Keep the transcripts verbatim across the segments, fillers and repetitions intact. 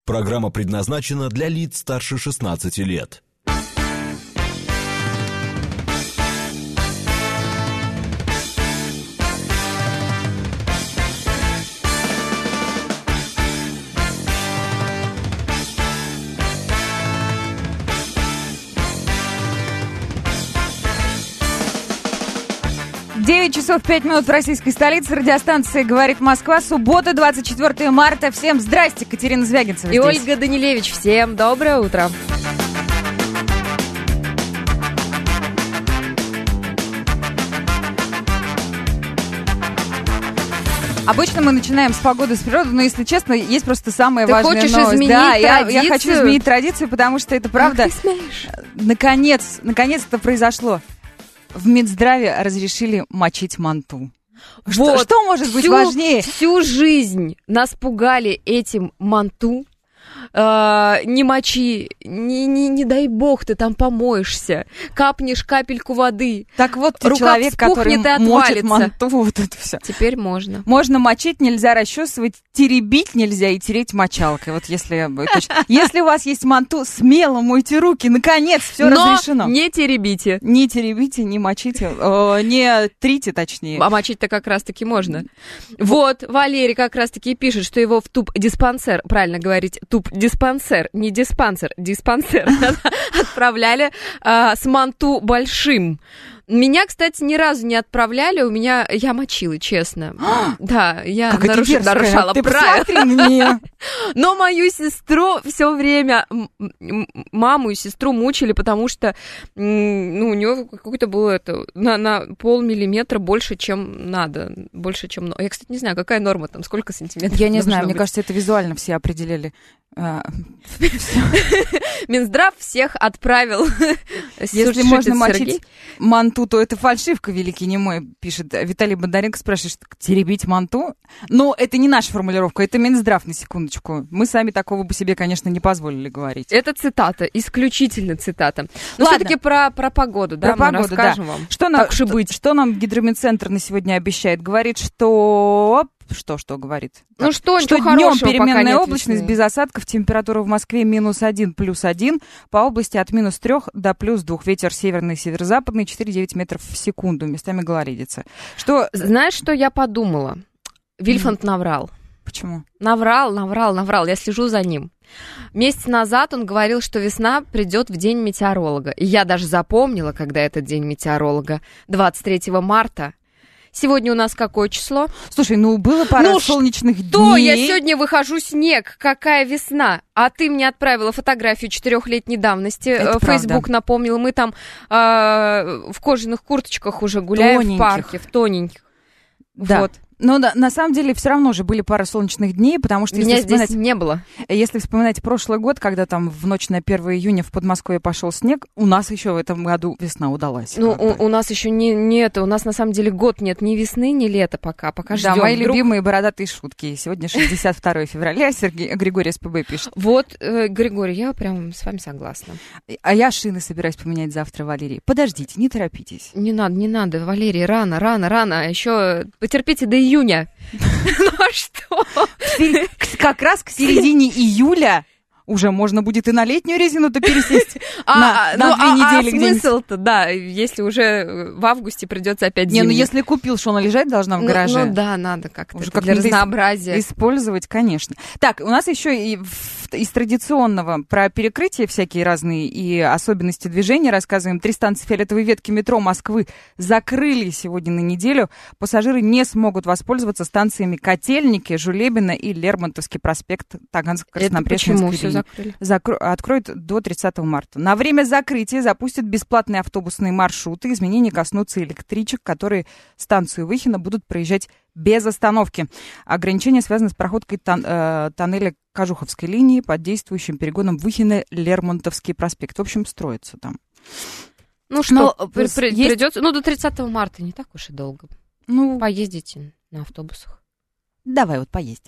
Программа предназначена для лиц старше шестнадцати лет. девять часов пять минут в российской столице. Радиостанция «Говорит Москва». Суббота, двадцать четвёртого марта. Всем здрасте. Катерина Звягинцева и здесь. Ольга Данилевич. Всем доброе утро. Обычно мы начинаем с погоды, с природы, но, если честно, есть просто самая Ты важная хочешь новость. изменить да, я, традицию? я хочу изменить традицию, потому что это правда. Ах, ты смеешь. Наконец, наконец это произошло. В Минздраве разрешили мочить манту. Вот. Что, что может быть всю, важнее? Всю жизнь нас пугали этим манту. Uh, не мочи, не, не, не дай бог ты там помоешься, капнешь капельку воды. Так вот, ты рука человек, который мочит манту, вот это все. Теперь можно. Можно мочить, нельзя расчесывать, теребить нельзя и тереть мочалкой. Вот если, если у вас есть манту, смело мойте руки, наконец, все разрешено. Но не теребите. Не теребите, не мочите, о, не трите, точнее. А мочить-то как раз-таки можно. Вот, Валерий как раз-таки пишет, что его в туб-диспансер, правильно говорить, туб-диспансер, не диспансер, диспансер, отправляли а, с манту большим. Меня, кстати, ни разу не отправляли, у меня, я мочила, честно. Да, я как наруш... дерзкая, нарушала ты правила. Посмотри мне. Но мою сестру все время, маму и сестру мучили, потому что ну, у нее какое-то было это, на, на полмиллиметра больше, чем надо. Больше, чем... Я, кстати, не знаю, какая норма там, сколько сантиметров. Я не знаю, быть. Мне кажется, это визуально все определили. Минздрав всех отправил. Если можно мочить манту, то это фальшивка, великий немой, пишет Виталий Бондаренко, спрашивает, теребить манту? Но это не наша формулировка, это Минздрав, на секундочку. Мы сами такого бы себе, конечно, не позволили говорить. Это цитата, исключительно цитата. Но все-таки про, про погоду, да, про мы погоду, расскажем да. вам. Что, на, что, быть. что нам Гидромедцентр на сегодня обещает? Говорит, что... Что, что говорит? Ну что, что днем переменная облачность, без осадков, температура в Москве минус один, плюс один, по области от минус трех до плюс двух. Ветер северный, северо-западный, четыре-девять метров в секунду, местами гололедица. Что... Знаешь, что я подумала? Вильфанд mm. наврал. Почему? Наврал, наврал, наврал, я слежу за ним. Месяц назад он говорил, что весна придет в день метеоролога. И я даже запомнила, когда этот день метеоролога, двадцать третьего марта. Сегодня у нас какое число? Слушай, ну было пара ну солнечных что? дней. Я сегодня выхожу, снег, какая весна. А ты мне отправила фотографию четырехлетней давности. Это Фейсбук правда. напомнил. Мы там э, в кожаных курточках уже гуляем тоненьких. В парке, в тоненьких. Да. Вот. Но да, на самом деле все равно же были пара солнечных дней, потому что... Меня если здесь вспоминать, не было. Если вспоминать прошлый год, когда там в ночь на первое июня в Подмосковье пошел снег, у нас еще в этом году весна удалась. Ну, у, у нас еще не, не это, у нас на самом деле год нет ни весны, ни лета пока, пока ждем. Да, мои Вдруг... любимые бородатые шутки. Сегодня шестьдесят второе февраля, Сергей Григорий СПБ пишет. Вот, э, Григорий, я прям с вами согласна. А я шины собираюсь поменять завтра, Валерий. Подождите, не торопитесь. Не надо, не надо, Валерий, рано, рано, рано. Еще потерпите до июня. Ну а что? Как раз к середине июля уже можно будет и на летнюю резину-то пересесть на две недели где-нибудь. А смысл-то, да, если уже в августе придется опять зимний. Не, ну если купил, что она лежать должна в гараже. Ну да, надо как-то для разнообразия. Использовать, конечно. Так, у нас еще и из традиционного про перекрытия всякие разные и особенности движения рассказываем. Три станции фиолетовой ветки метро Москвы закрыли сегодня на неделю. Пассажиры не смогут воспользоваться станциями Котельники, Жулебино и Лермонтовский проспект Таганско-Краснопресненской линии. Закрыли? Закро... Откроют до тридцатого марта. На время закрытия запустят бесплатные автобусные маршруты. Изменения коснутся электричек, которые станцию Выхино будут проезжать без остановки. Ограничения связаны с проходкой тон... э, тоннеля Кожуховской линии под действующим перегоном Выхино-Лермонтовский проспект. В общем, строится там. Ну что, Но, при, при, есть... придется... Ну, до тридцатого марта не так уж и долго. Ну, поездите на автобусах. Давай вот поезди.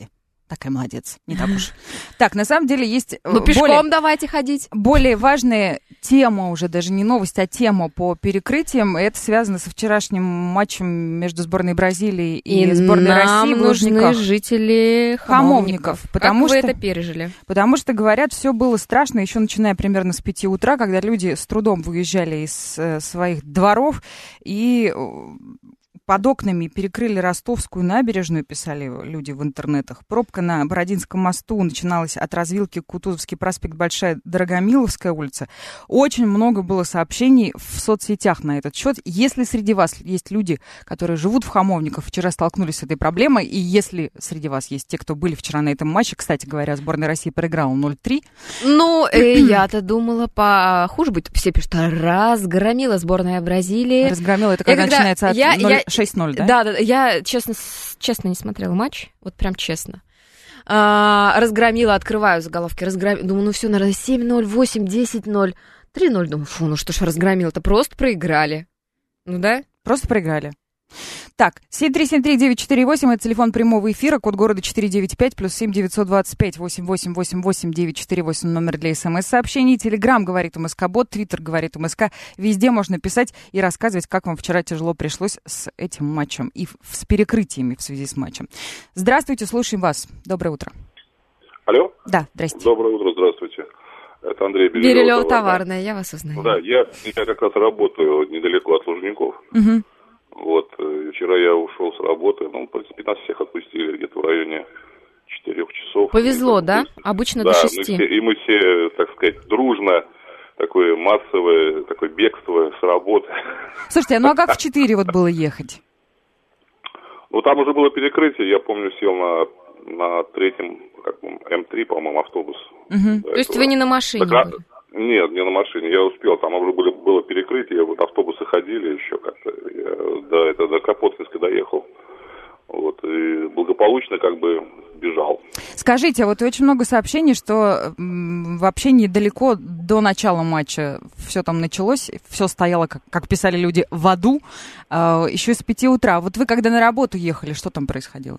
такая молодец, не так уж. Так, на самом деле есть... Ну, пешком более, давайте ходить. Более важная тема уже, даже не новость, а тема по перекрытиям. Это связано со вчерашним матчем между сборной Бразилии и, и сборной России в Лужниках. Нам нужны жители Хамовников. Потому как что, вы это пережили? Потому что, говорят, все было страшно, еще начиная примерно с пяти утра, когда люди с трудом выезжали из э, своих дворов и... Под окнами перекрыли Ростовскую набережную, писали люди в интернетах. Пробка на Бородинском мосту начиналась от развилки Кутузовский проспект, Большая Дорогомиловская улица. Очень много было сообщений в соцсетях на этот счет. Если среди вас есть люди, которые живут в Хамовниках, вчера столкнулись с этой проблемой, и если среди вас есть те, кто были вчера на этом матче, кстати говоря, сборная России проиграла ноль три. Ну, э, я-то думала, похуже будет. Все пишут, разгромила сборная Бразилии. Разгромила, это когда, когда начинается от я, я... шесть ноль, да? Да, да, я честно, честно не смотрела матч, вот прям честно. А, разгромила, открываю заголовки, разгромила, думаю, ну все, наверное, семь ноль, восемь, десять ноль, три ноль, думаю, фу, ну что ж разгромила-то, просто проиграли. Ну да? Просто проиграли. Так, семь три семь три девять четыре восемь, это телефон прямого эфира, код города четыреста девяносто пять, плюс семь девятьсот двадцать пять восемь восемь восемь восемь девять четыре восемь, номер для смс-сообщений, телеграм говорит МСК-бот, твиттер говорит МСК, везде можно писать и рассказывать, как вам вчера тяжело пришлось с этим матчем и с перекрытиями в связи с матчем. Здравствуйте, слушаем вас. Доброе утро. Алло? Да, здрасте. Доброе утро, здравствуйте. Это Андрей Белилев. Белилев товарная, я вас узнаю. Да, я, я как раз работаю недалеко от Лужников. Угу. Вот, вчера я ушел с работы, ну, в принципе, нас всех отпустили где-то в районе четырех часов. Повезло, да? Обычно да, до шести. Мы все, и мы все, так сказать, дружно, такое массовое, такое бегство с работы. Слушайте, ну а как в четыре вот было ехать? Ну, там уже было перекрытие, я помню, сел на, на третьем, как эм три, по-моему, автобус. Угу. То есть вы не на машине так, были? Нет, не на машине, я успел, там уже было, было перекрытие, вот автобусы ходили еще как-то, я до, это, до Кропоткинска доехал, вот, и благополучно как бы бежал. Скажите, вот очень много сообщений, что м, вообще недалеко до начала матча все там началось, все стояло, как, как писали люди, в аду, э, еще с пяти утра. Вот вы когда на работу ехали, что там происходило?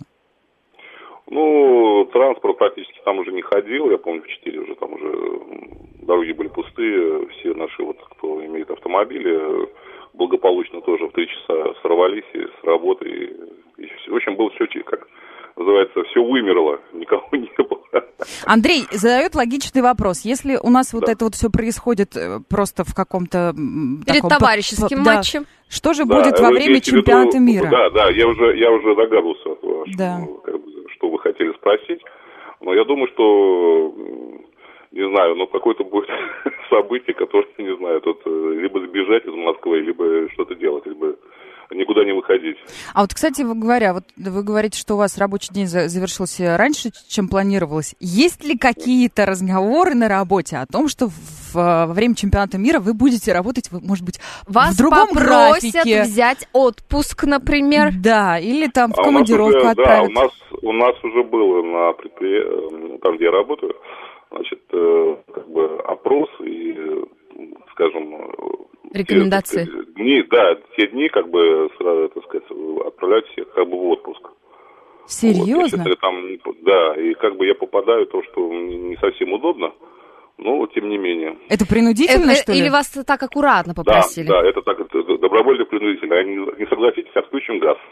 Ну, транспорт практически там уже не ходил, я помню, в четыре уже там уже дороги были пустые, все наши, вот, кто имеет автомобили, благополучно тоже в три часа сорвались и с работы, и, и все. В общем, было все, как называется, все вымерло, никого не было. Андрей задает логичный вопрос. Если у нас вот да. это вот все происходит просто в каком-то... Перед таком, товарищеским да, матчем. Что же да, будет во время чемпионата виду, мира? Да, да, я уже, я уже догадывался, да. что, как бы, что вы хотели спросить. Но я думаю, что, не знаю, ну, какое-то будет событие, которое, не знаю, тут либо сбежать из Москвы, либо что-то делать, либо никуда не выходить. А вот, кстати, вы говоря, вот вы говорите, что у вас рабочий день завершился раньше, чем планировалось. Есть ли какие-то разговоры на работе о том, что в, во время чемпионата мира вы будете работать, может быть, вас в другом графике? Вас попросят взять отпуск, например? Да, или там в а командировку уже, отправят. Да, у нас, у нас уже было на предприятии, там, где я работаю, значит, как бы опрос и, скажем... Рекомендации. Те, дни, да, те дни, как бы, сразу, так сказать, отправлять всех как бы в отпуск. Серьезно? Вот, там, да, и как бы я попадаю в то, что не совсем удобно, но тем не менее. Это принудительно, это, что ли? Или вас так аккуратно попросили? Да, да, это так, это добровольно принудительно. А не, не согласитесь, отключим газ.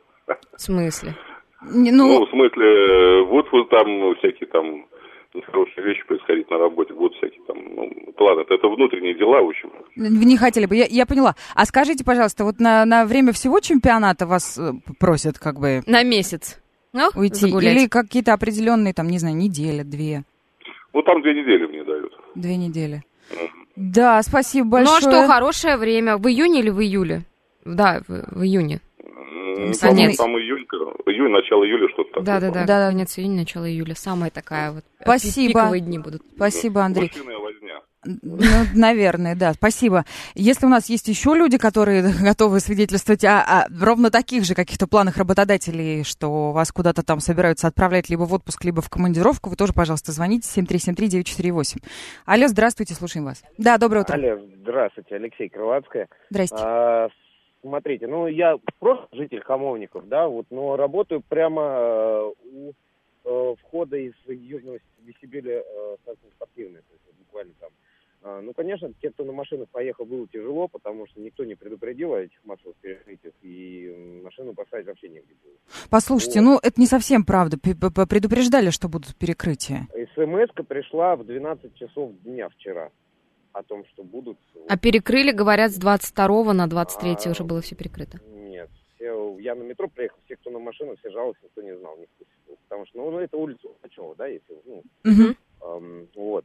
В смысле? Не, ну... ну, в смысле, вот, вот там всякие там... нехорошие вещи происходить на работе, будут всякие там, ну, ладно, это, это внутренние дела, в общем. Вы не хотели бы, я, я поняла. А скажите, пожалуйста, вот на, на время всего чемпионата вас просят как бы... На месяц? Ну, уйти? загулять. Или какие-то определенные, там, не знаю, неделя, две? Ну, там две недели мне дают. Две недели. Mm. Да, спасибо большое. Ну, а что, хорошее время. В июне или в июле? Да, в, в июне. Конец. Там июль, июнь, начало июля, что-то такое. Да-да-да, да, конец июня, начало июля. Самая такая вот. Спасибо. Пиковые дни будут. Спасибо, Андрей. Мышиная возня. Ну, наверное, да, спасибо. Если у нас есть еще люди, которые готовы свидетельствовать о, о ровно таких же каких-то планах работодателей, что вас куда-то там собираются отправлять либо в отпуск, либо в командировку, вы тоже, пожалуйста, звоните семь три семь три девять четыре восемь. Алло, здравствуйте, слушаем вас. Да, доброе утро. Алло, здравствуйте, Алексей Крылатская. Здрасте. А, смотрите, ну, я просто житель Хамовников, да, вот, но работаю прямо у э, входа из южного вестибюля э, станции спортивной, то есть буквально там. Э, ну, конечно, те, кто на машинах поехал, было тяжело, потому что никто не предупредил о этих массовых перекрытиях, и машину поставить вообще негде было. Послушайте, вот. Ну, это не совсем правда. Предупреждали, что будут перекрытия. СМС-ка пришла в двенадцать часов дня вчера о том, что будут... А перекрыли, говорят, с двадцать второго на двадцать третье а, уже было все перекрыто. Нет, все, я на метро приехал, все, кто на машину, все жаловались, никто не знал. Никто, потому что, ну, это улица Ухачева, да, если... Ну, угу. эм, вот.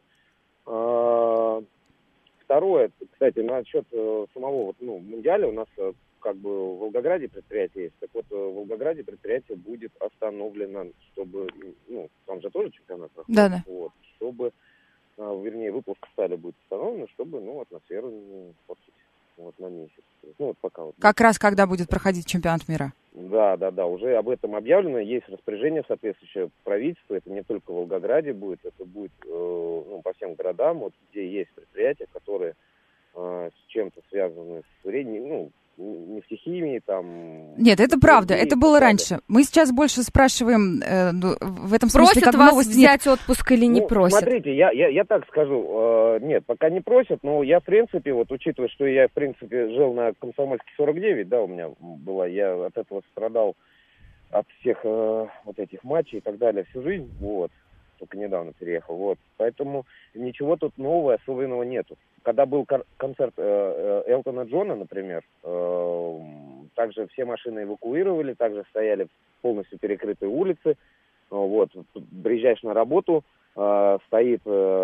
А, второе, кстати, насчет э, самого вот, ну, Мундиаля у нас э, как бы в Волгограде предприятие есть. Так вот, э, в Волгограде предприятие будет остановлено, чтобы... Ну, там же тоже чемпионат проходит. Да-да. Вот, чтобы... вернее, выпуск стали будет установлен, чтобы, ну, атмосферу не портить вот на месяц. Ну, вот пока вот. Как раз когда будет проходить чемпионат мира? Да, да, да, уже об этом объявлено, есть распоряжение соответствующее правительства, это не только в Волгограде будет, это будет, э, ну, по всем городам, вот где есть предприятия, которые э, с чем-то связаны с вредными, ну, нефтехимией, там... Нет, это правда, это было раньше. Мы сейчас больше спрашиваем э, в этом смысле, просят как вас новость, взять нет. отпуск или не ну, просят? Смотрите, я, я, я так скажу, э, нет, пока не просят, но я, в принципе, вот учитывая, что я, в принципе, жил на Комсомольске сорок девять, да, у меня была, я от этого страдал, от всех э, вот этих матчей и так далее всю жизнь, вот, только недавно переехал, вот, поэтому ничего тут нового, особенного нету. Когда был кор- концерт э, э, Элтона Джона, например, э, также все машины эвакуировали, также стояли полностью перекрытые улицы. Вот, приезжаешь на работу, э, стоит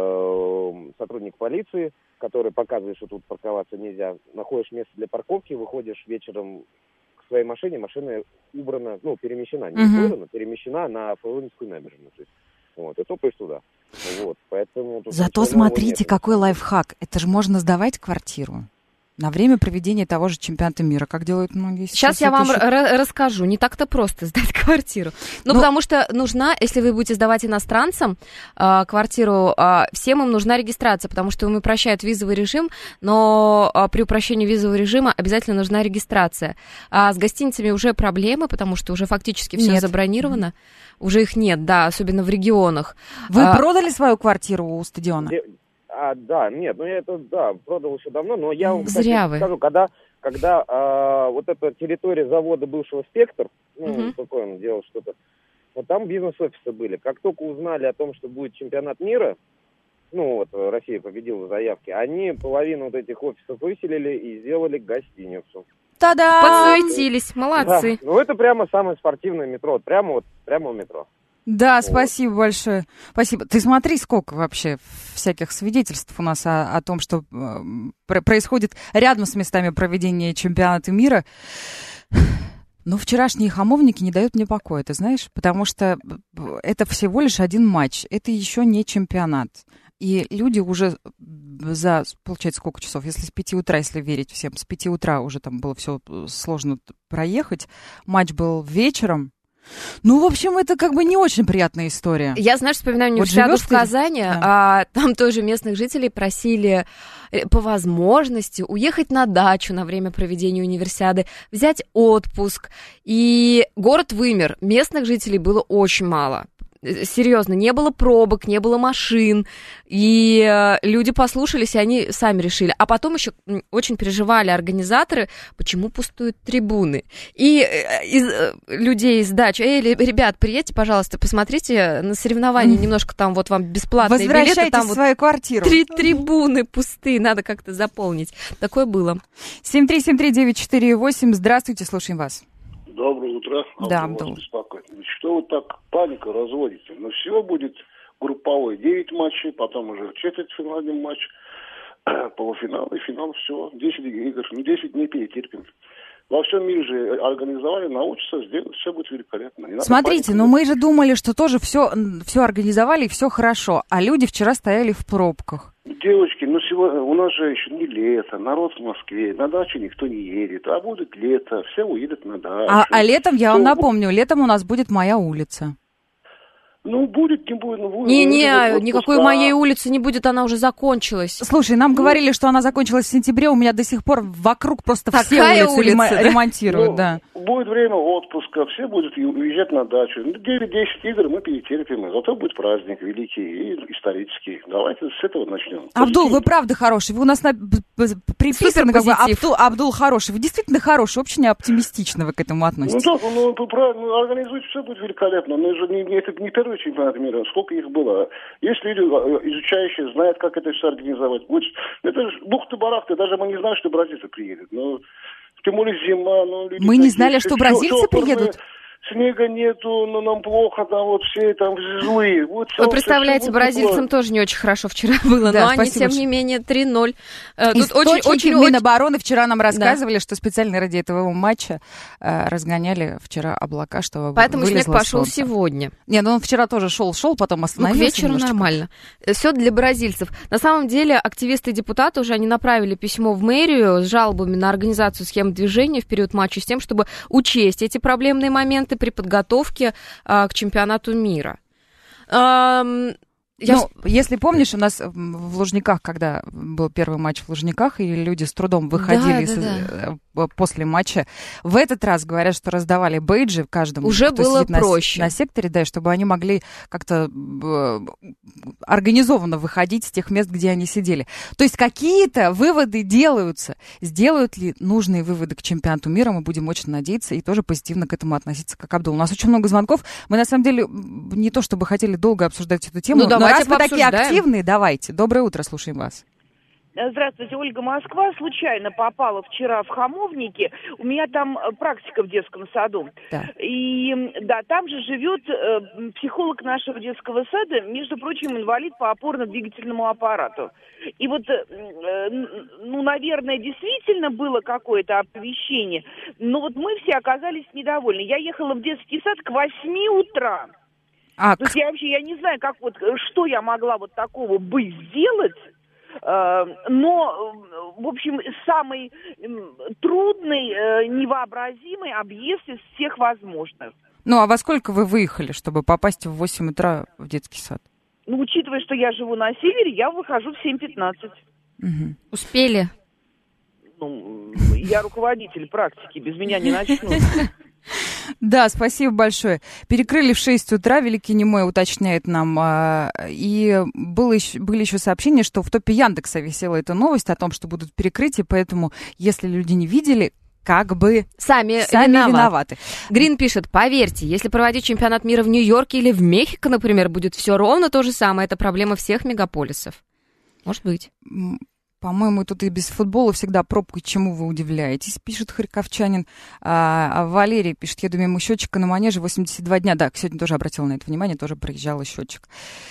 э, сотрудник полиции, который показывает, что тут парковаться нельзя. Находишь место для парковки, выходишь вечером к своей машине, машина убрана, ну, перемещена, не Uh-huh. убрана, перемещена на Фрунзенскую набережную. То есть, вот, и топаешь туда. Вот, поэтому тут Зато смотрите, какой лайфхак. Это же можно сдавать квартиру на время проведения того же чемпионата мира, как делают многие сейчас. Сейчас я вам еще... р- расскажу. Не так-то просто сдать квартиру. Ну, ну, потому что нужна, если вы будете сдавать иностранцам э, квартиру, э, всем им нужна регистрация, потому что им упрощают визовый режим, но э, при упрощении визового режима обязательно нужна регистрация. А с гостиницами уже проблемы, потому что уже фактически все нет. забронировано. Mm-hmm. Уже их нет, да, особенно в регионах. Вы а, продали свою квартиру у стадиона? А, да, нет, ну я это, да, продал еще давно, но я вам, кстати, Зря вы. скажу, когда, когда а, вот эта территория завода бывшего «Спектр», ну, Uh-huh. такое он делал что-то, вот там бизнес-офисы были. Как только узнали о том, что будет чемпионат мира, ну вот, Россия победила в заявке, они половину вот этих офисов выселили и сделали гостиницу. Та-дам! Подсуетились, молодцы. Да, ну это прямо самое спортивное метро, вот прямо вот, прямо у метро. Да, вот. Спасибо большое. Спасибо. Ты смотри, сколько вообще всяких свидетельств у нас о, о том, что э, происходит рядом с местами проведения чемпионата мира. Но вчерашние хамовники не дают мне покоя, ты знаешь, потому что это всего лишь один матч, это еще не чемпионат. И люди уже за, получается, сколько часов, если с пяти утра, если верить всем, с пяти утра уже там было все сложно проехать, матч был вечером. Ну, в общем, это как бы не очень приятная история. Я, знаешь, вспоминаю универсиаду вот в Казани, да. а, там тоже местных жителей просили по возможности уехать на дачу на время проведения универсиады, взять отпуск, и город вымер, местных жителей было очень мало. Серьезно, не было пробок, не было машин, и э, люди послушались, и они сами решили. А потом еще очень переживали организаторы, почему пустуют трибуны. И э, из э, людей из дачи: эй, ребят, приедьте, пожалуйста, посмотрите на соревнования, mm. немножко там вот вам бесплатные билеты. Возвращайтесь там в свою вот квартиру. Три трибуны пустые, надо как-то заполнить. Такое было. семь три семь три девять четыре восемь, здравствуйте, слушаем вас. Доброе утро. Да, вас беспокоит. Что вы так панику разводите? Ну, всего будет групповой девять матчей, потом уже четвертьфинальный матч, полуфинал и финал, все. десять игр. Ну, десять дней перетерпим. Во всем мире же организовали, научатся, сделают, все будет великолепно. Смотрите, но мы же думали, что тоже все, все организовали и все хорошо, а люди вчера стояли в пробках. Девочки, ну сегодня у нас же еще не лето, народ в Москве, на дачу никто не едет, а будет лето, все уедут на дачу. А, а летом, я вам Что... напомню, летом у нас будет «Моя улица». Ну, будет, не будет. Ну, будет Не-не, будет никакой отпуск, моей а... улицы не будет, она уже закончилась. Слушай, нам ну, говорили, что она закончилась в сентябре, у меня до сих пор вокруг просто все улицы улица, ремо- да? ремонтируют, ну, да. Будет время отпуска, все будут уезжать на дачу. девять-десять игр мы перетерпим, и зато будет праздник великий и исторический. Давайте с этого начнем. Абдул, вы правда хороший, вы у нас на... приписаны как бы Абдул, Абдул хороший, вы действительно хороший, очень оптимистично вы к этому относитесь. Ну, да, ну, правильно, организуйте, все будет великолепно, но это не, это не первый чемпионат мира, сколько их было. Есть люди, изучающие, знают, как это все организовать. Вот, это же бухты-барахты, даже мы не знали, что бразильцы приедут. Но, тем более зима. Ну, мы не знали, что бразильцы приедут? Снега нету, но нам плохо, там вот все там злые. Вот, Вы все, представляете, все, бразильцам вот тоже не очень хорошо вчера было, да, но они, тем не менее, три ноль. Тут очень, очень, Минобороны вчера нам рассказывали, да. что специально ради этого матча э, разгоняли вчера облака, чтобы Поэтому снег пошел солнце. Сегодня. Нет, ну он вчера тоже шел, шел, потом остановился. Ну, к вечеру немножечко. Нормально. Все для бразильцев. На самом деле, активисты и депутаты уже они направили письмо в мэрию с жалобами на организацию схем движения в период матча с тем, чтобы учесть эти проблемные моменты при подготовке а, к чемпионату мира. А, я... Ну, если помнишь, у нас в Лужниках, когда был первый матч в Лужниках, и люди с трудом выходили да, с, да, да. после матча, в этот раз говорят, что раздавали бейджи каждому, уже кто было сидит проще. На, на секторе, да, чтобы они могли как-то э, организованно выходить с тех мест, где они сидели. То есть какие-то выводы делаются. Сделают ли нужные выводы к чемпионату мира, мы будем очень надеяться и тоже позитивно к этому относиться, как Абдул. У нас очень много звонков. Мы, на самом деле, не то чтобы хотели долго обсуждать эту тему, ну, но раз вы такие активные, давайте. Доброе утро, слушаем вас. Здравствуйте, Ольга Москва. Случайно попала вчера в Хамовники. У меня там практика в детском саду. Да. И да, там же живет э, психолог нашего детского сада, между прочим, инвалид по опорно-двигательному аппарату. И вот, э, ну, наверное, действительно было какое-то оповещение, но вот мы все оказались недовольны. Я ехала в детский сад к восьми утра. А, То есть я вообще я не знаю, как вот, что я могла вот такого бы сделать, э, но, в общем, самый трудный, э, невообразимый объезд из всех возможных. Ну, а во сколько вы выехали, чтобы попасть в восемь утра в детский сад? Ну, учитывая, что я живу на севере, я выхожу в семь пятнадцать. Угу. Успели? Ну, я руководитель практики, без меня не начнут. Да, спасибо большое. Перекрыли в шесть утра, Великий Немой уточняет нам. И было еще, были еще сообщения, что в топе Яндекса висела эта новость о том, что будут перекрытия, поэтому, если люди не видели, как бы сами, сами виноваты. виноваты. Грин пишет, поверьте, если проводить чемпионат мира в Нью-Йорке или в Мехико, например, будет все ровно то же самое. Это проблема всех мегаполисов. Может быть. По-моему, тут и без футбола всегда пробка, чему вы удивляетесь, пишет харьковчанин. А, а Валерий пишет, еду мимо счетчика на манеже восемьдесят два дня. Да, сегодня тоже обратила на это внимание, тоже проезжала счетчик.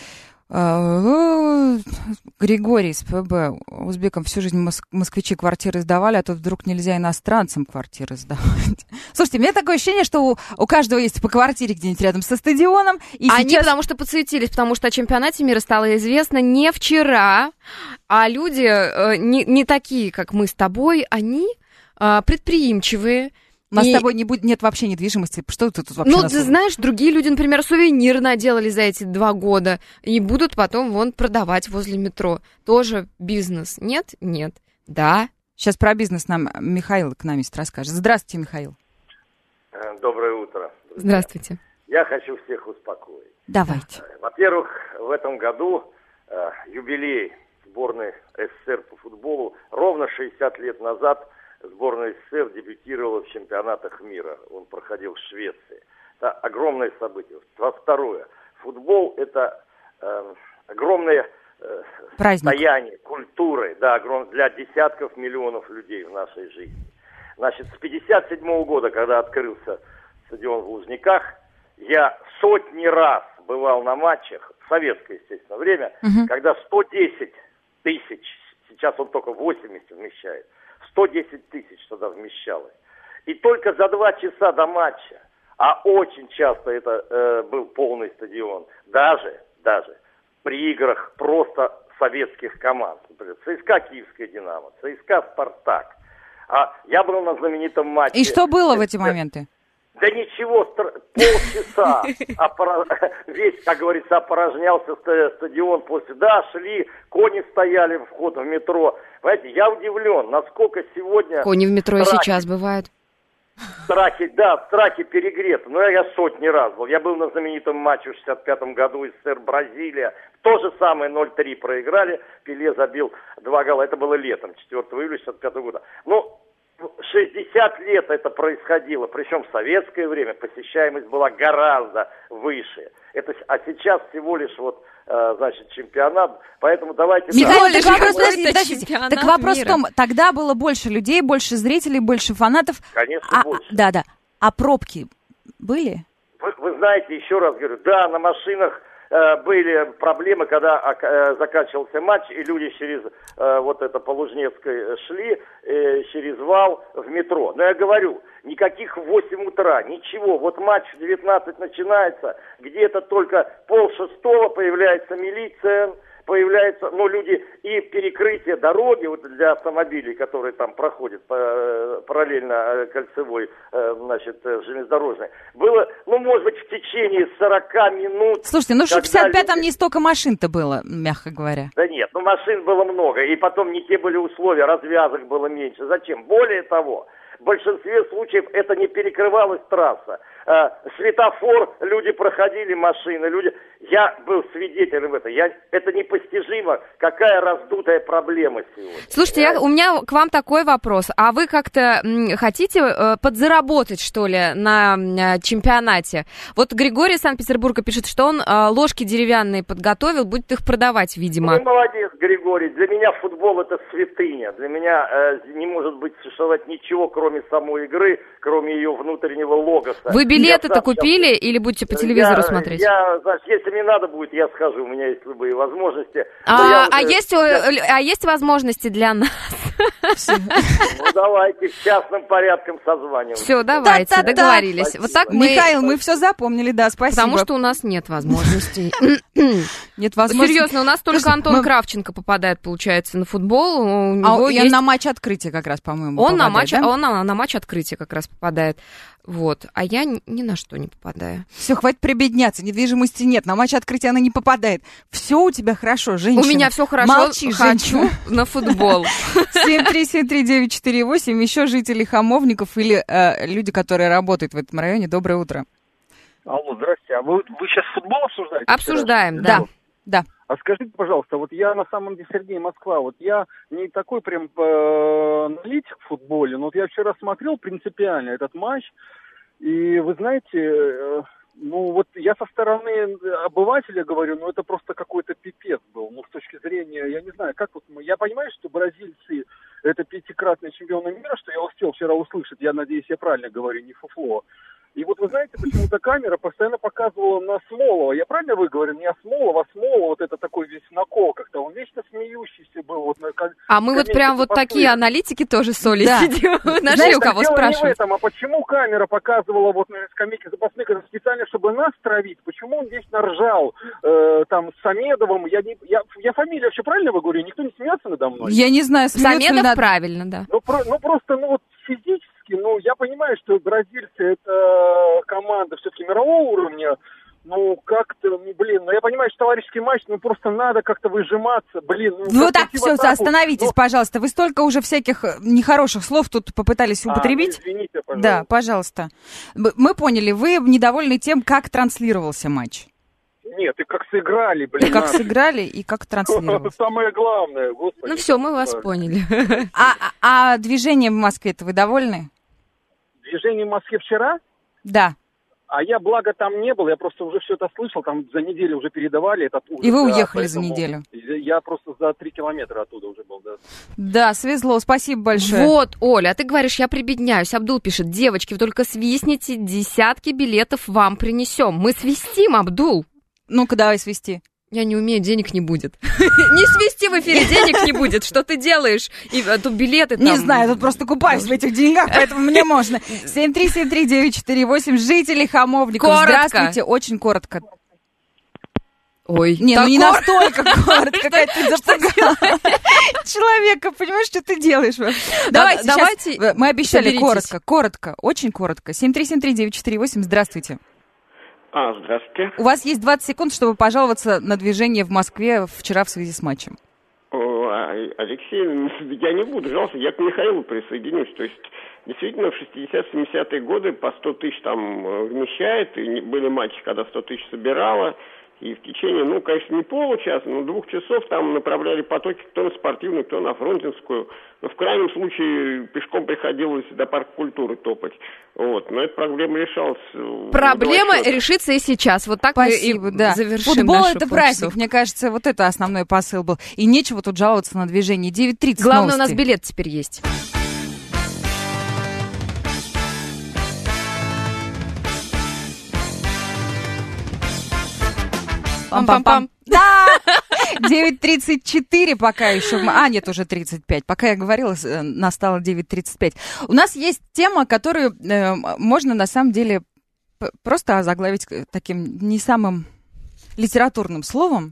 А, Григорий из ПБ. Узбекам всю жизнь моск- москвичи квартиры сдавали, а тут вдруг нельзя иностранцам квартиры сдавать. Слушайте, у меня такое ощущение, что у, у каждого есть по квартире где-нибудь рядом со стадионом. И Они сейчас... потому что подсуетились, потому что о чемпионате мира стало известно не вчера, а люди э, не, не такие, как мы с тобой, они э, предприимчивые. У нас и... с тобой не будет, нет вообще недвижимости. Что ты тут вообще? Ну, ты знаешь, другие люди, например, сувениры наделали за эти два года и будут потом вон продавать возле метро. Тоже бизнес. Нет? Нет. Да. Сейчас про бизнес нам Михаил экономист расскажет. Здравствуйте, Михаил. Доброе утро. Друзья. Здравствуйте. Я хочу всех успокоить. Давайте. Во-первых, в этом году э, юбилей сборной СССР по футболу. Ровно шестьдесят лет назад сборная СССР дебютировала в чемпионатах мира. Он проходил в Швеции. Это огромное событие. Второе. Футбол – это э, огромное э, состояние культуры, да, огром... для десятков миллионов людей в нашей жизни. Значит, с пятьдесят седьмого года, когда открылся стадион в Лужниках, я сотни раз бывал на матчах, в советское, естественно, время, угу. когда сто десять тысяч, сейчас он только восемьдесят вмещает, сто десять тысяч тогда вмещалось. И только за два часа до матча, а очень часто это э, был полный стадион, даже, даже при играх просто советских команд, например, ЦСКА Киевская Динамо, ЦСКА Спартак. А я был на знаменитом матче. И что было в эти моменты? Да ничего, полчаса весь, как говорится, опорожнялся стадион после. Да, шли, кони стояли в вход в метро. Понимаете, я удивлен, насколько сегодня... Кони в метро и сейчас бывают. Страхи, да, страхи перегреты. Но я, я сотни раз был. Я был на знаменитом матче в шестьдесят пятом году СССР Бразилия. То же самое ноль три проиграли. Пеле забил два гола. Это было летом, четвёртого июля шестьдесят пятого года. Ну, шестьдесят лет это происходило. Причем в советское время посещаемость была гораздо выше. Это, а сейчас всего лишь вот, э, значит, чемпионат. Поэтому давайте... Михаил, так вопрос, подождите, подождите. Так вопрос в том, тогда было больше людей, больше зрителей, больше фанатов. Конечно, а, больше. Да, да. А пробки были? Вы, вы знаете, еще раз говорю, да, на машинах э, были проблемы, когда э, заканчивался матч, и люди через э, вот это по Лужнецкой шли, э, через вал в метро. Но я говорю, никаких в восемь утра, ничего. Вот матч в девятнадцать начинается, где-то только полшестого появляется милиция, появляются, ну, люди, и перекрытие дороги вот для автомобилей, которые там проходят по, параллельно кольцевой, значит, железнодорожной, было, ну, может быть, в течение сорок минут. Слушайте, ну, в шестьдесят пятом люди... не столько машин-то было, мягко говоря. Да нет, ну, машин было много, и потом не те были условия, развязок было меньше. Зачем? Более того, в большинстве случаев это не перекрывалась трасса. Э, светофор, люди проходили, машины, люди... Я был свидетелем этого. Я... Это непостижимо, какая раздутая проблема сегодня. Слушайте, я... у меня к вам такой вопрос. А вы как-то м, хотите э, подзаработать, что ли, на э, чемпионате? Вот Григорий из Санкт-Петербурга пишет, что он э, ложки деревянные подготовил, будет их продавать, видимо. Вы молодец, Григорий. Для меня футбол — это святыня. Для меня э, не может быть существовать ничего, кроме самой игры, кроме ее внутреннего логоса. Вы билеты-то купили сейчас... или будете по телевизору я, смотреть? Я, значит, если мне надо будет, я схожу, у меня есть любые возможности. А, а, уже... есть, а есть возможности для нас? Ну, давайте, в частном порядке созваниваемся. Все, давайте, договорились. Вот так мы... Михаил, мы все запомнили, да, спасибо. Потому что у нас нет возможностей. Нет возможности. Серьезно, у нас только Антон Кравченко попадает, получается, на футбол. А он на матч открытия как раз, по-моему, Он на матч, он на матч открытия как раз попадает. Вот, а я ни на что не попадаю. Все, хватит прибедняться, недвижимости нет, на матч открытия она не попадает. Все у тебя хорошо, женщина. У меня все хорошо, молчи, хочу женщина. На футбол. семь три семь три девять четыре восемь, еще жители Хамовников или э, люди, которые работают в этом районе. Доброе утро. Алло, здрасте, а вы, вы сейчас футбол обсуждаете? Обсуждаем, да. Да. А скажите, пожалуйста, вот я на самом деле, Сергей, Москва, вот я не такой прям э, аналитик в футболе, но вот я вчера смотрел принципиально этот матч, и вы знаете, э, ну вот я со стороны обывателя говорю, ну это просто какой-то пипец был, ну с точки зрения, я не знаю, как вот мы, я понимаю, что бразильцы это пятикратные чемпионы мира, что я успел вчера услышать, я надеюсь, я правильно говорю, не фуфло. И вот вы знаете, почему-то камера постоянно показывала на Смолова. Я правильно выговорю? Не Смолова, а Смолова, вот это такой весь накол как-то. Он вечно смеющийся был. Вот, на, а мы вот прям вот такие аналитики тоже с Олей да. сидим. Нашли у кого спрашивать. Не в этом, а почему камера показывала вот на скамейке запасных специально, чтобы нас травить? Почему он вечно ржал э, там с Самедовым? Я, не, я, я фамилию вообще правильно выговорю? Никто не смеется надо мной? Я не знаю, Самедов надо... правильно, да. Ну, про, ну просто, ну вот физически. Ну, я понимаю, что бразильцы — это команда все-таки мирового уровня, ну, как-то, ну, блин, ну, я понимаю, что товарищеский матч, ну, просто надо как-то выжиматься, блин. Ну, ну так, все, остановитесь, но... пожалуйста, вы столько уже всяких нехороших слов тут попытались употребить. А, ну, извините, пожалуйста. Да, пожалуйста. Мы поняли, вы недовольны тем, как транслировался матч. Нет, и как сыграли, блин. И как сыграли, и как транслировалось. Самое главное, господи. Ну, все, мы вас поняли. А, а, а движением в Москве-то вы довольны? Движение в Москве вчера? Да. А я, благо, там не был, я просто уже все это слышал, там за неделю уже передавали этот ужас. И вы уехали да, за неделю? Я просто за три километра оттуда уже был, да. Да, свезло, спасибо большое. Вот, Оля, а ты говоришь, я прибедняюсь. Абдул пишет, девочки, вы только свистните, десятки билетов вам принесем. Мы свистим, Абдул. Ну-ка, давай свисти. Я не умею, денег не будет. Не свисти в эфире, денег не будет. Что ты делаешь? И тут билеты там... Не знаю, тут просто купаюсь в этих деньгах, поэтому мне можно. семь три семь три девять четыре восемь, жители Хамовников. Здравствуйте, очень коротко. Ой, не, ну не настолько коротко, какая ты запугала. человека, понимаешь, что ты делаешь? Давайте, да, давайте. Сейчас Мы обещали соберитесь. коротко, коротко, очень коротко. семь три семь три девять четыре восемь, здравствуйте. А, здравствуйте. У вас есть двадцать секунд, чтобы пожаловаться на движение в Москве вчера в связи с матчем. О, Алексей, я не буду жаловаться, я к Михаилу присоединюсь. То есть, действительно, в шестидесятые-семидесятые годы по сто тысяч там вмещает, и были матчи, когда сто тысяч собирало, и в течение, ну, конечно, не получаса, но двух часов там направляли потоки кто на спортивную, кто на Фрунзенскую. Но в крайнем случае пешком приходилось до парка культуры топать. Вот. Но эта проблема решалась. Проблема решится и сейчас. Вот так Спасибо, мы и да. завершим Футбол нашу это праздник. Мне кажется, вот это основной посыл был. И нечего тут жаловаться на движение. девять тридцать Главное, новости. у нас билет теперь есть. Пам-пам-пам. Да! девять тридцать четыре пока еще. А, нет, уже тридцать пять. Пока я говорила, настало девять тридцать пять. У нас есть тема, которую э, можно на самом деле просто озаглавить таким не самым литературным словом.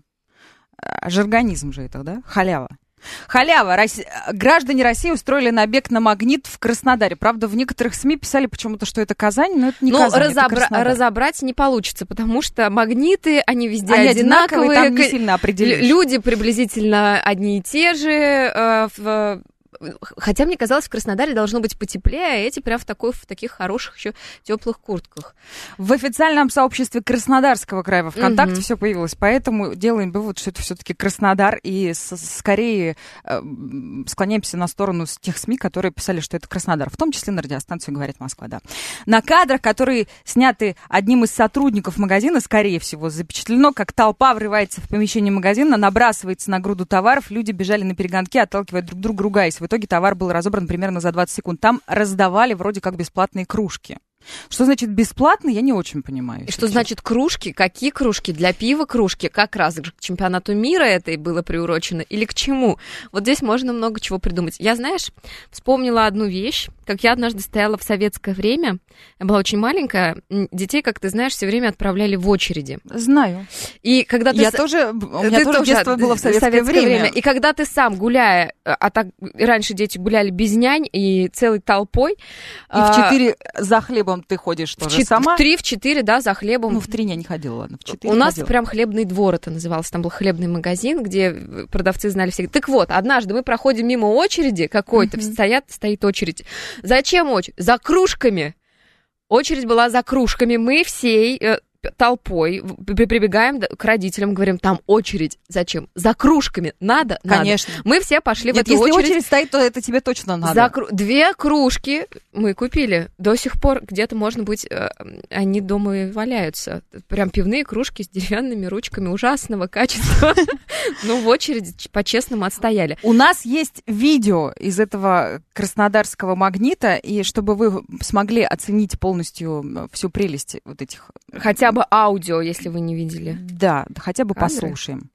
Жаргонизм же это, да? Халява. Халява. Рос... Граждане России устроили набег на Магнит в Краснодаре. Правда, в некоторых СМИ писали почему-то, что это Казань, но это не ну, Казань, разобра- это Краснодар. разобрать не получится, потому что магниты, они везде они одинаковые. одинаковые, там не сильно определишь. Люди приблизительно одни и те же. Э, в... Хотя, мне казалось, в Краснодаре должно быть потеплее, а эти прям в, такой, в таких хороших еще теплых куртках. В официальном сообществе Краснодарского края во ВКонтакте Угу. все появилось, поэтому делаем вывод, что это все-таки Краснодар, и с- скорее э, склоняемся на сторону с тех СМИ, которые писали, что это Краснодар, в том числе на радиостанцию «Говорит Москва», да. На кадрах, которые сняты одним из сотрудников магазина, скорее всего, запечатлено, как толпа врывается в помещение магазина, набрасывается на груду товаров, люди бежали на перегонки, отталкивая друг друга, ругаясь. В итоге товар был разобран примерно за двадцать секунд. Там раздавали вроде как бесплатные кружки. Что значит бесплатно, я не очень понимаю. И что значит кружки? Какие кружки? Для пива кружки? Как раз к чемпионату мира это и было приурочено? Или к чему? Вот здесь можно много чего придумать. Я, знаешь, вспомнила одну вещь, как я однажды стояла в советское время. Я была очень маленькая. Детей, как ты знаешь, все время отправляли в очереди. Знаю. И когда ты... Я тоже... У меня тоже детство было в советское, советское время. время. И когда ты сам, гуляя... А так раньше дети гуляли без нянь и целой толпой. И в четыре за хлебом ты ходишь в тоже чет- сама? В три, в четыре, да, за хлебом. Ну, в три я не ходила, ладно, в четыре У нас ходила. прям хлебный двор это называлось. Там был хлебный магазин, где продавцы знали всех. Так вот, однажды мы проходим мимо очереди какой-то, Мгм. стоят, стоит очередь. Зачем очередь? За кружками. Очередь была за кружками. Мы всей э, толпой при- прибегаем к родителям, говорим, там очередь. Зачем? За кружками. Надо? Конечно. Надо. Мы все пошли Нет, в эту если очередь. очередь стоит, то это тебе точно надо. За кру- Две кружки мы купили. До сих пор где-то, может быть, э, они дома и валяются. Прям пивные кружки с деревянными ручками ужасного качества. Ну, в очереди по-честному отстояли. У нас есть видео из этого краснодарского магнита, и чтобы вы смогли оценить полностью всю прелесть вот этих... Хотя бы аудио, если вы не видели. Да, да, хотя бы Кадры. послушаем.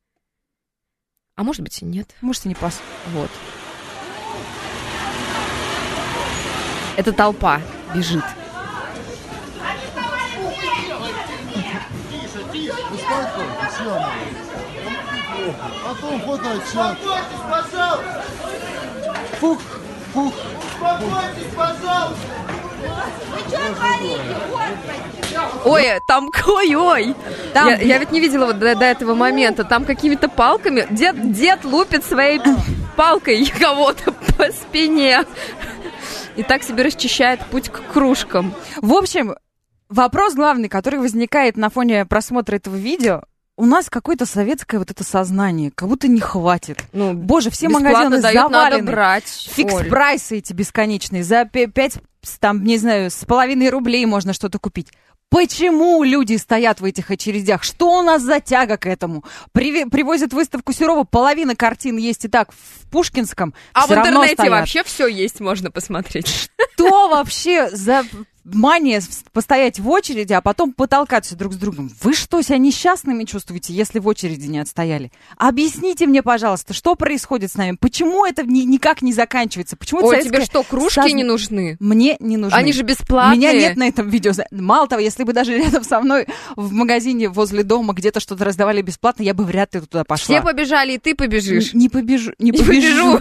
А может быть и нет. Можете не пос... Вот. Это толпа бежит. Потом фотоотчет. Фух, фух. Успокойтесь, пожалуйста. Вы что творите, господи? Ой, там, ой-ой. Там- Я, я ведь не видела вот до, до этого момента. Там какими-то палками. Дед, дед лупит своей палкой кого-то по спине. И так себе расчищает путь к кружкам. В общем, вопрос главный, который возникает на фоне просмотра этого видео. У нас какое-то советское вот это сознание, как будто не хватит. Ну, Боже, все бесплатно магазины дают, завалены. надо брать. Оль. Фикс-прайсы эти бесконечные. За пять, там, не знаю, с половиной рублей можно что-то купить. Почему люди стоят в этих очередях? Что у нас за тяга к этому? Приви- привозят выставку Серова, половина картин есть и так в Пушкинском. А в всё равно интернете стоят. вообще все есть, можно посмотреть. Что вообще за мания постоять в очереди, а потом потолкаться друг с другом. Вы что, себя несчастными чувствуете, если в очереди не отстояли? Объясните мне, пожалуйста, что происходит с нами? Почему это ни, никак не заканчивается? Почему Ой, тебе что, кружки соз... не нужны? Мне не нужны. Они же бесплатные. Меня нет на этом видео. Мало того, если бы даже рядом со мной в магазине возле дома где-то что-то раздавали бесплатно, я бы вряд ли туда пошла. Все побежали, и ты побежишь. Не, не побежу. Не побежу.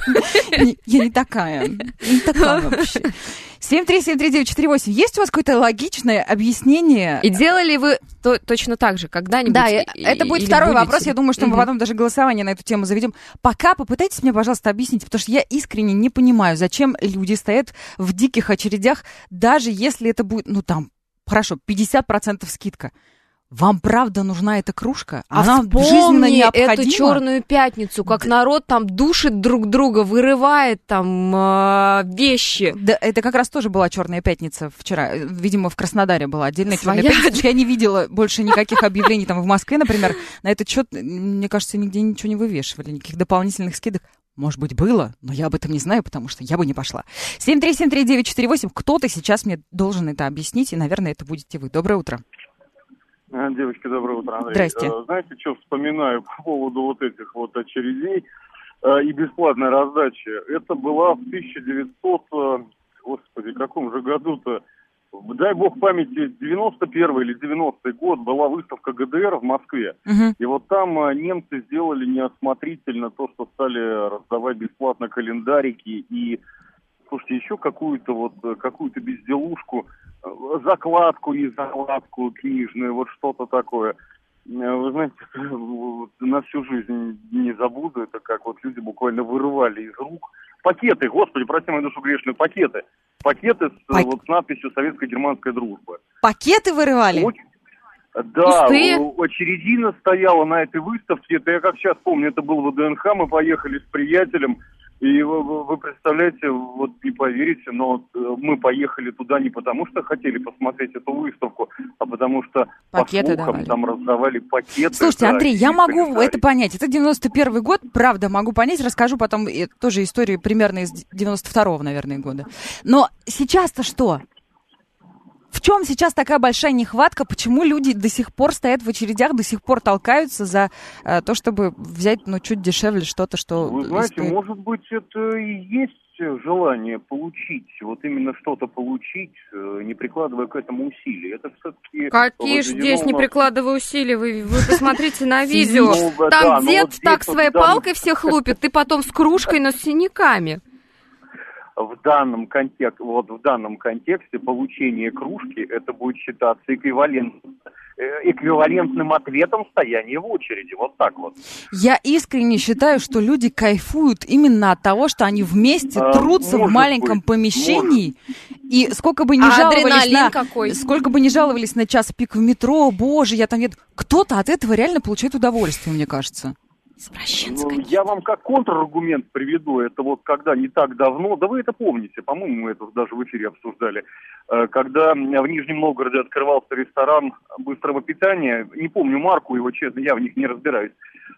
Я не такая. Не такая вообще. семь три семь три девять четыре восемь. Есть у вас какое-то логичное объяснение? И делали вы то, точно так же когда-нибудь? Да, и, это будет второй будете? вопрос. Я думаю, что мы потом даже голосование на эту тему заведем. Пока попытайтесь мне, пожалуйста, объяснить, потому что я искренне не понимаю, зачем люди стоят в диких очередях, даже если это будет, ну там, хорошо, пятьдесят процентов скидка. Вам правда нужна эта кружка? А Она жизненно необходима? Эту черную пятницу, как да. народ там душит друг друга, вырывает там э, вещи. Да, это как раз тоже была черная пятница вчера. Видимо, в Краснодаре была отдельная черная пятница. Я не видела больше никаких объявлений там в Москве, например. На этот счет, мне кажется, нигде ничего не вывешивали, никаких дополнительных скидок. Может быть, было, но я об этом не знаю, потому что я бы не пошла. семь три семь три девять четыре восемь. Кто-то сейчас мне должен это объяснить, и, наверное, это будете вы. Доброе утро. Девочки, доброе утро, Андрей. Здрасте. Знаете, что вспоминаю по поводу вот этих вот очередей э, и бесплатной раздачи? Это была в тысяча девятисотом, господи, каком же году-то, дай бог памяти, девяносто первый или девяностый год была выставка ГДР в Москве. Uh-huh. И вот там э, немцы сделали неосмотрительно то, что стали раздавать бесплатно календарики и, слушайте, еще какую-то вот, какую-то безделушку, закладку, не закладку книжную, вот что-то такое. Вы знаете, на всю жизнь не забуду, это как вот люди буквально вырывали из рук пакеты, господи, прости мою душу грешную, пакеты. Пакеты с, Пак... вот, с надписью «Советско-германская дружба». Пакеты вырывали? Очень... Да, Пустые? очередина стояла на этой выставке, это я как сейчас помню, это был ВДНХ, мы поехали с приятелем. И вы, вы представляете, вот не поверите, но мы поехали туда не потому, что хотели посмотреть эту выставку, а потому что пакеты по слухам давали. Там раздавали пакеты. Слушайте, да, Андрей, я могу календарь. это понять. Это девяносто первый год, правда, могу понять. Расскажу потом тоже историю примерно из девяносто второго, наверное, года. Но сейчас-то что? В чем сейчас такая большая нехватка? Почему люди до сих пор стоят в очередях, до сих пор толкаются за э, то, чтобы взять, ну, чуть дешевле что-то, что... Вы знаете, стоит... может быть, это и есть желание получить, вот именно что-то получить, не прикладывая к этому усилий. Это все-таки... Какие же здесь не прикладывая усилия? Вы, вы посмотрите на видео. Там дед так своей палкой всех лупит, ты потом с кружкой, но с синяками. В данном, контек... вот в данном контексте получение кружки это будет считаться эквивалентным, эквивалентным ответом стояния в очереди. Вот так вот. Я искренне считаю, что люди кайфуют именно от того, что они вместе а, трутся в маленьком быть, помещении. Может. И сколько бы ни а жаловались на... какой? Сколько бы ни жаловались на час пик в метро, боже, я там нет. Кто-то от этого реально получает удовольствие, мне кажется. Ну, я вам как контраргумент приведу, это вот когда не так давно, да вы это помните, по-моему, мы это даже в эфире обсуждали, когда в Нижнем Новгороде открывался ресторан быстрого питания, не помню марку его, честно, я в них не разбираюсь,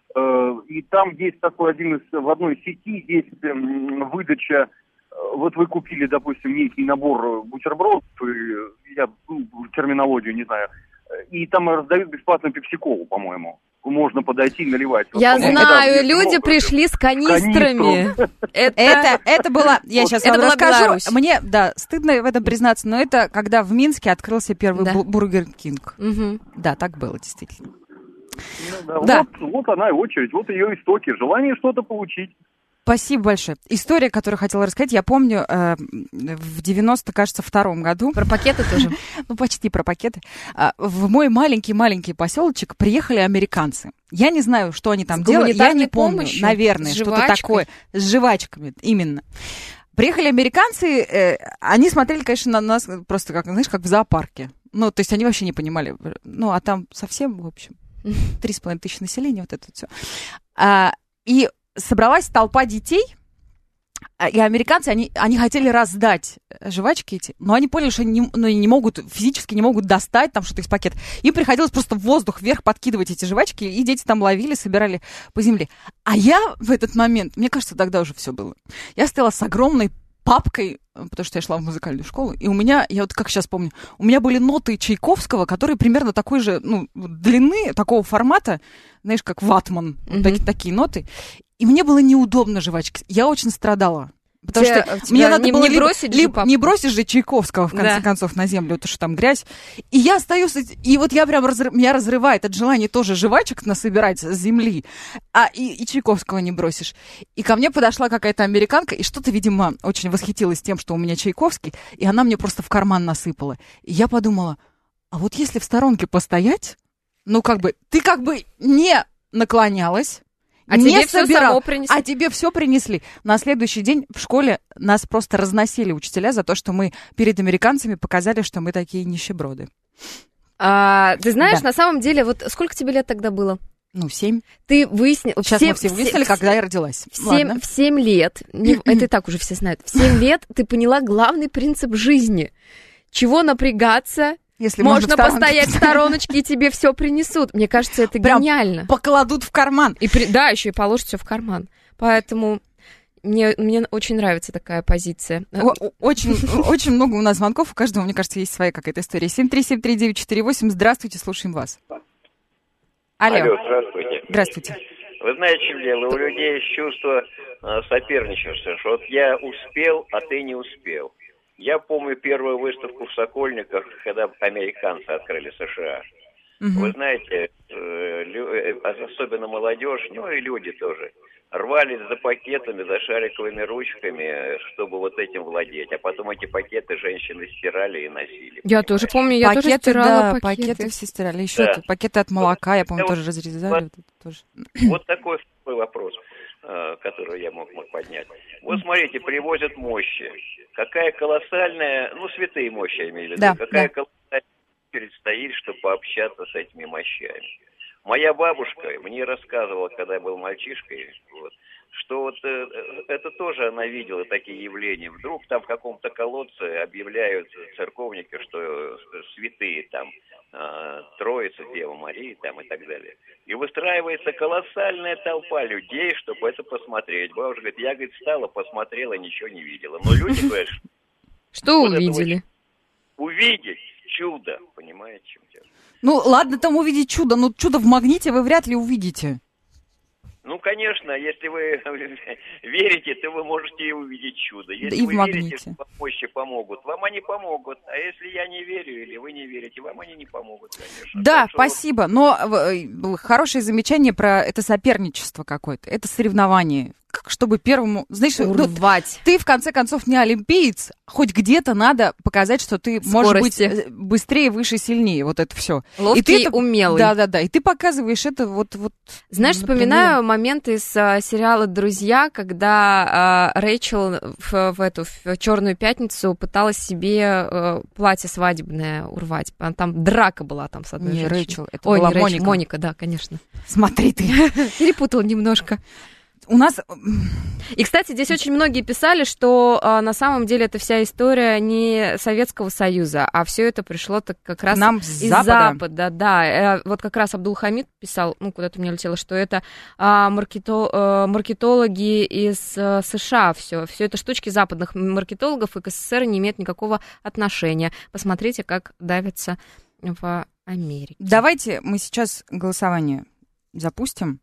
и там есть такой один из, в одной сети есть выдача, вот вы купили, допустим, некий набор бутербродов, я терминологию не знаю, и там раздают бесплатную пепси-колу, по-моему. Можно подойти и наливать. Я вот, знаю, это, люди много, пришли с канистрами. Это, это, это было, я сейчас это вам расскажу. Беларусь. Мне, да, стыдно в этом признаться, но это когда в Минске открылся первый да. Бургер Кинг. Угу. Да, так было, действительно. Ну, да, да. Вот, вот она и очередь, вот ее истоки, желание что-то получить. Спасибо большое. История, которую хотела рассказать, я помню э, в девяносто, кажется, втором году. Про пакеты тоже? Ну, почти про пакеты. В мой маленький-маленький поселочек приехали американцы. Я не знаю, что они там делали, я не помню, наверное, что-то такое. С жвачками, именно. Приехали американцы, э, они смотрели, конечно, на нас просто, как, знаешь, как в зоопарке. Ну, то есть они вообще не понимали. Ну, а там совсем, в общем, три с половиной тысячи населения, вот это все. А, и собралась толпа детей, и американцы, они, они хотели раздать жвачки эти, но они поняли, что они не, ну, не могут, физически не могут достать там что-то из пакета. Им приходилось просто в воздух вверх подкидывать эти жвачки, и дети там ловили, собирали по земле. А я в этот момент, мне кажется, тогда уже все было. Я стояла с огромной папкой, потому что я шла в музыкальную школу, и у меня, я вот как сейчас помню, у меня были ноты Чайковского, которые примерно такой же, ну, длины, такого формата, знаешь, как ватман, mm-hmm. вот такие, такие ноты. И мне было неудобно жевать. Я очень страдала. Потому тебя, что мне надо не, было не либо, бросить либо, не бросишь же Чайковского, в конце да. концов, на землю, потому что там грязь. И я остаюсь, и вот я прям, разрыв, меня разрывает от желания тоже жвачек насобирать с земли, а и, и Чайковского не бросишь. И ко мне подошла какая-то американка, и что-то, видимо, очень восхитилась тем, что у меня Чайковский, и она мне просто в карман насыпала. И я подумала, а вот если в сторонке постоять, ну как бы, ты как бы не наклонялась, А не тебе все собирал, само принесли. А тебе все принесли. На следующий день в школе нас просто разносили учителя за то, что мы перед американцами показали, что мы такие нищеброды. А, ты знаешь, да. на самом деле, вот сколько тебе лет тогда было? Ну, семь. Ты выяснил... Сейчас семь, мы все выяснили, в, когда я родилась. В семь, в семь лет, не, это и так уже все знают, в семь лет ты поняла главный принцип жизни. Чего напрягаться... Если можно, можно в постоять в стороночке, и тебе все принесут. Мне кажется, это прям гениально. Покладут в карман. И при... Да, еще и положат все в карман. Поэтому мне, мне очень нравится такая позиция. Очень, очень много у нас звонков. У каждого, мне кажется, есть своя какая-то история. семь три семь три девять четыре восемь. Здравствуйте, слушаем вас. Алло. Алло, здравствуйте. Здравствуйте. Вы знаете, в чем дело? У людей есть чувство э, соперничества, что вот я успел, а ты не успел. Я помню первую выставку в Сокольниках, когда американцы открыли США. Угу. Вы знаете, э, лю, особенно молодежь, ну и люди тоже, рвались за пакетами, за шариковыми ручками, чтобы вот этим владеть. А потом эти пакеты женщины стирали и носили. Я понимаете? Тоже помню, я пакеты, тоже стирала да, пакеты. пакеты все стирали. Еще да. пакеты от молока, я помню, вот, тоже разрезали. Вот, тоже. вот такой вопрос, который я мог, мог поднять. Вот смотрите, привозят мощи. Какая колоссальная, ну, святые мощи, я имею в виду, да, какая да. колоссальная предстоит, чтобы пообщаться с этими мощами. Моя бабушка мне рассказывала, когда я был мальчишкой, вот, что вот э, это тоже она видела такие явления. Вдруг там в каком-то колодце объявляют церковники, что святые там, э, Троица, Дева Мария там и так далее. И выстраивается колоссальная толпа людей, чтобы это посмотреть. Бабушка говорит, я, говорит, встала, посмотрела, ничего не видела. Но люди говорят, что увидели? Увидеть чудо, понимаете, чем дело? Ну, ладно, там увидеть чудо, но чудо в магните вы вряд ли увидите. Ну, конечно, если вы верите, то вы можете и увидеть чудо. Если и вы в магните. верите, что помощи помогут, вам они помогут. А если я не верю или вы не верите, вам они не помогут, конечно. Да, так что... спасибо. Но хорошее замечание про это соперничество какое-то. Это соревнование. Чтобы первому... Знаешь, урвать. Ну, ты, в конце концов, не олимпиец. Хоть где-то надо показать, что ты Скорости. можешь быть быстрее, выше, сильнее. Вот это все. Ловкий, и ты это... умелый. Да-да-да. И ты показываешь это вот... вот Знаешь, вспоминаю момент из а, сериала «Друзья», когда а, Рэйчел в, в эту в «Черную пятницу» пыталась себе а, платье свадебное урвать. Там драка была там с одной не женщиной. Рэйчел, это Ой, была не Рэйчел, Моника. Моника, да, конечно. Смотри ты. Перепутала немножко. У нас... И, кстати, здесь очень многие писали, что а, на самом деле эта вся история не Советского Союза, а все это пришло так как раз нам из Запада. Запада. Да, вот как раз Абдулхамид писал, ну, куда-то у меня летело, что это а, маркето, а, маркетологи из а, США, все, все это штучки западных маркетологов, и к СССР не имеет никакого отношения. Посмотрите, как давится в Америке. Давайте мы сейчас голосование запустим.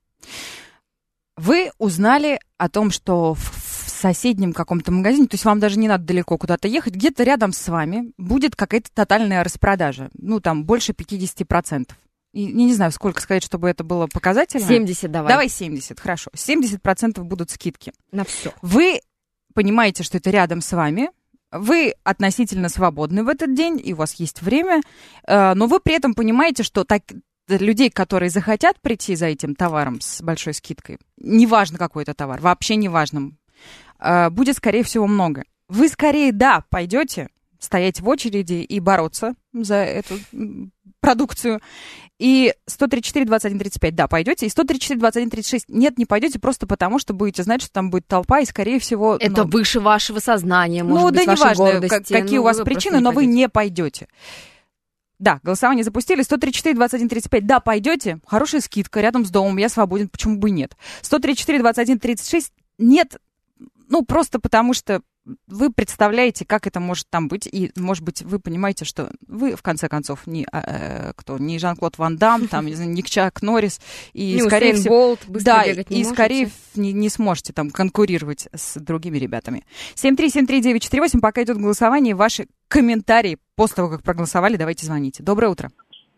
Вы узнали о том, что в соседнем каком-то магазине, то есть вам даже не надо далеко куда-то ехать, где-то рядом с вами будет какая-то тотальная распродажа. Ну, там, больше пятьдесят процентов. И, я не знаю, сколько сказать, чтобы это было показательно. семьдесят давай. Давай семьдесят, хорошо. семьдесят процентов будут скидки. На все. Вы понимаете, что это рядом с вами. Вы относительно свободны в этот день, и у вас есть время, но вы при этом понимаете, что так... людей, которые захотят прийти за этим товаром с большой скидкой, неважно какой это товар, вообще неважно, будет, скорее всего, много. Вы скорее, да, пойдете стоять в очереди и бороться за эту продукцию. И сто тридцать четыре двадцать один тридцать пять, да, пойдете. И сто тридцать четыре двадцать один тридцать шесть, нет, не пойдете просто потому, что будете знать, что там будет толпа, и, скорее всего... Это ну, выше вашего сознания, может ну, быть, да вашей неважно, гордости. какие ну, у вас причины, не но пойдете. вы не пойдете. Да, голосование запустили. сто тридцать четыре двадцать один тридцать пять. Да, пойдете. Хорошая скидка рядом с домом. Я свободен. Почему бы нет? сто тридцать четыре двадцать один тридцать шесть. Нет. Ну, просто потому что вы представляете, как это может там быть, и, может быть, вы понимаете, что вы, в конце концов, не, э, кто, не Жан-Клод Ван Дамм, там, не Чак Норрис, и, не скорее Усейн всего, Болт, быстро да, бегать не и, можете. скорее не, не сможете там конкурировать с другими ребятами. семь три семь три девять четыре восемь, пока идет голосование, ваши комментарии после того, как проголосовали, давайте звоните. Доброе утро.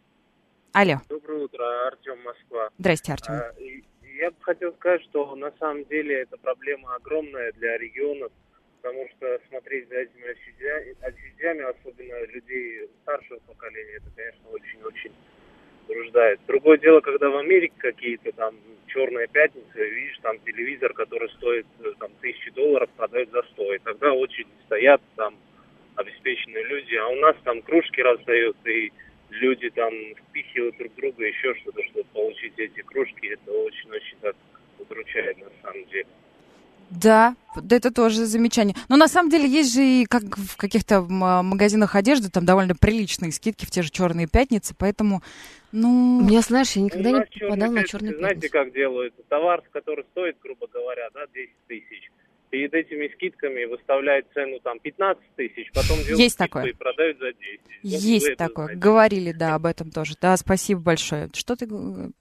Алло. Доброе утро, Артем, Москва. Здрасте, Артем. А, я бы хотел сказать, что на самом деле эта проблема огромная для регионов, потому что смотреть за этими очередями, очередями, особенно людей старшего поколения, это, конечно, очень-очень утруждает. Другое дело, когда в Америке какие-то там черная пятница, видишь, там телевизор, который стоит там тысячи долларов, продают за сто, и тогда очереди стоят, там обеспеченные люди, а у нас там кружки раздают, и люди там впихивают друг друга, еще что-то, чтобы получить эти кружки, это очень-очень так удручает на самом деле. Да, это тоже замечание. Но на самом деле есть же и как в каких-то магазинах одежды там довольно приличные скидки в те же черные пятницы, поэтому, ну... У меня, знаешь, я никогда у не попадала на черные знаете, пятницы. как делают? Товар, который стоит, грубо говоря, да, десять тысяч. Перед этими скидками выставляют цену там пятнадцать тысяч, потом делают есть скидку такое. И продают за десять. Есть вот такое. знаете. Говорили, да, об этом тоже. Да, спасибо большое. Что ты...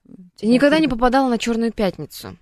Я никогда не попадала на черную пятницу.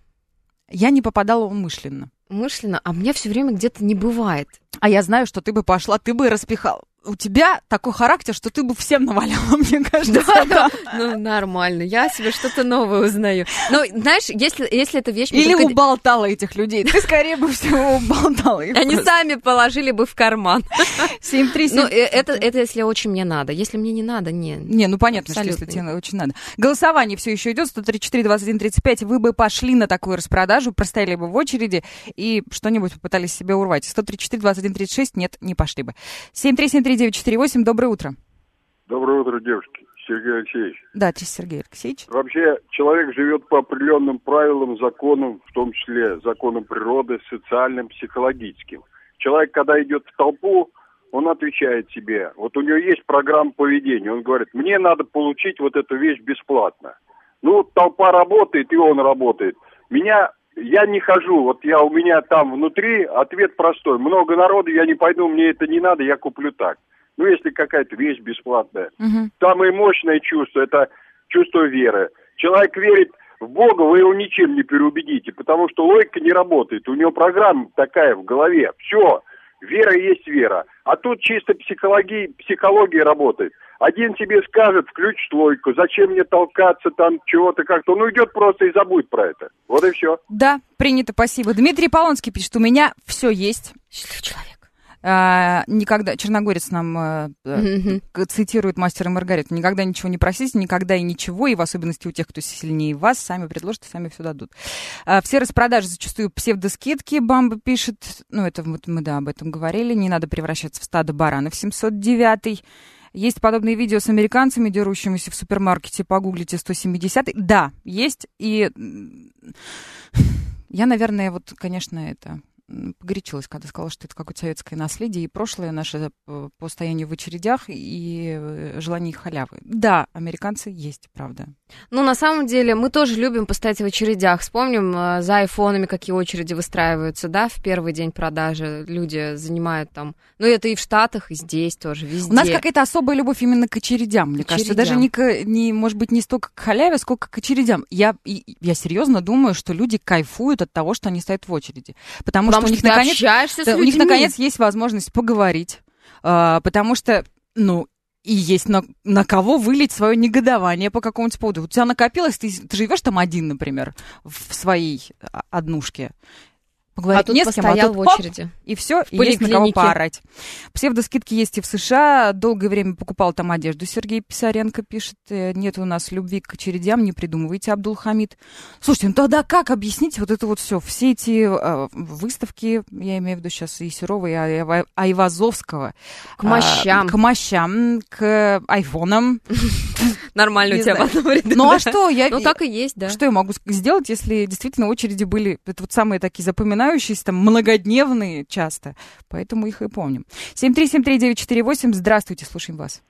Я не попадала умышленно. Умышленно? А меня все время где-то не бывает. А я знаю, что ты бы пошла, ты бы распихала. У тебя такой характер, что ты бы всем наваляла, мне кажется. Да, да. Ну, нормально. Я себе что-то новое узнаю. Но, знаешь, если, если эта вещь... Или только... уболтала этих людей. Ты скорее бы всего уболтала их. Они просто сами положили бы в карман. семь три семь Ну, это, это если очень мне надо. Если мне не надо, не. Не, ну понятно, что если тебе очень надо. Голосование все еще идет. сто тридцать четыре двадцать один тридцать пять. Вы бы пошли на такую распродажу, простояли бы в очереди и что-нибудь попытались себе урвать. сто тридцать четыре двадцать один тридцать шесть. Нет, не пошли бы. семь три семь три девять четыре восемь. Доброе утро. Доброе утро, девушки. Сергей Алексеевич. Да, Сергей Алексеевич. Вообще, человек живет по определенным правилам, законам, в том числе законам природы, социальным, психологическим. Человек, когда идет в толпу, он отвечает себе. Вот у него есть программа поведения. Он говорит, мне надо получить вот эту вещь бесплатно. Ну, вот толпа работает, и он работает. Меня... Я не хожу, вот я у меня там внутри, ответ простой. Много народу, я не пойду, мне это не надо, я куплю так. Ну, если какая-то вещь бесплатная. Угу. Самое мощное чувство, это чувство веры. Человек верит в Бога, вы его ничем не переубедите, потому что логика не работает. У него программа такая в голове. Все, вера есть вера. А тут чисто психология, психология работает. Один тебе скажет, включит логику, зачем мне толкаться там, чего-то как-то. Он уйдет просто и забудет про это. Вот и все. Да, принято, спасибо. Дмитрий Полонский пишет, у меня все есть. Счастливый человек. А, никогда, Черногорец нам а, mm-hmm. цитирует «Мастера и Маргариту», никогда ничего не просите, никогда и ничего, и в особенности у тех, кто сильнее вас, сами предложат и сами все дадут. А, все распродажи зачастую псевдоскидки, Бамба пишет, ну это вот мы, да, об этом говорили, не надо превращаться в стадо баранов, семьсот девятый. Есть подобные видео с американцами, дерущимися в супермаркете, погуглите сто семидесятый. Да, есть, и я, наверное, вот, конечно, это... погорячилась, когда сказала, что это какое-то советское наследие и прошлое наше по стоянию в очередях и желание халявы. Да, американцы есть, правда. Ну, на самом деле, мы тоже любим постоять в очередях. Вспомним, за айфонами какие очереди выстраиваются, да, в первый день продажи люди занимают там... Ну, это и в Штатах, и здесь тоже, везде. У нас какая-то особая любовь именно к очередям, мне к кажется. Очередям. Даже не, к, не, может быть, не столько к халяве, сколько к очередям. Я, я серьезно думаю, что люди кайфуют от того, что они стоят в очереди. Потому, потому что, что у них, наконец, у них, наконец, есть возможность поговорить. А, потому что, ну, и есть на, на кого вылить свое негодование по какому-нибудь поводу. У тебя накопилось, ты, ты живешь там один, например, в своей однушке. А тут не с кем, постоял а тут, в очереди. Хоп, и все, и есть на кого поорать. Псевдоскидки есть и в США. Долгое время покупал там одежду. Сергей Писаренко пишет. Нет у нас любви к очередям, не придумывайте, Абдулхамид. Слушайте, ну тогда как объяснить вот это вот все? Все эти э, выставки, я имею в виду сейчас и Серова, и Айвазовского. К мощам. Э, к мощам, к айфонам. Нормально у тебя в одном ряду. Ну а что? Ну так и есть, да. Что я могу сделать, если действительно очереди были, это вот самые такие запоминающиеся, там, многодневные часто, поэтому их и помним. семь три семь три девять четыре восемь, здравствуйте, слушаем вас.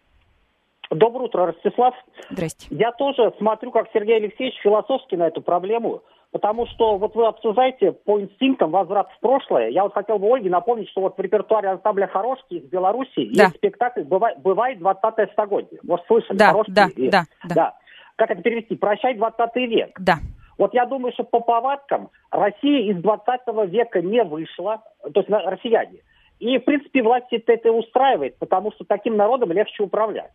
Доброе утро, Ростислав. Здрасте. Я тоже смотрю, как Сергей Алексеевич, философски на эту проблему. Потому что вот вы обсуждаете по инстинктам возврат в прошлое. Я вот хотел бы Ольге напомнить, что вот в репертуаре ансамбля «Хорошки» из Беларуси да. есть спектакль «Бывает, бывает двадцатое столетие». Вот слышали? Да, «Хорошки» да, и... да, да, да. Как это перевести? «Прощай, двадцатый век». Да. Вот я думаю, что по повадкам Россия из двадцатого века не вышла, то есть россияне. И, в принципе, власти это устраивает, потому что таким народом легче управлять.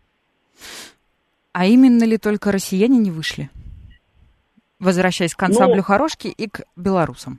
А именно ли только россияне не вышли? Возвращаясь к ансамблю ну, «Хорошки» и к белорусам.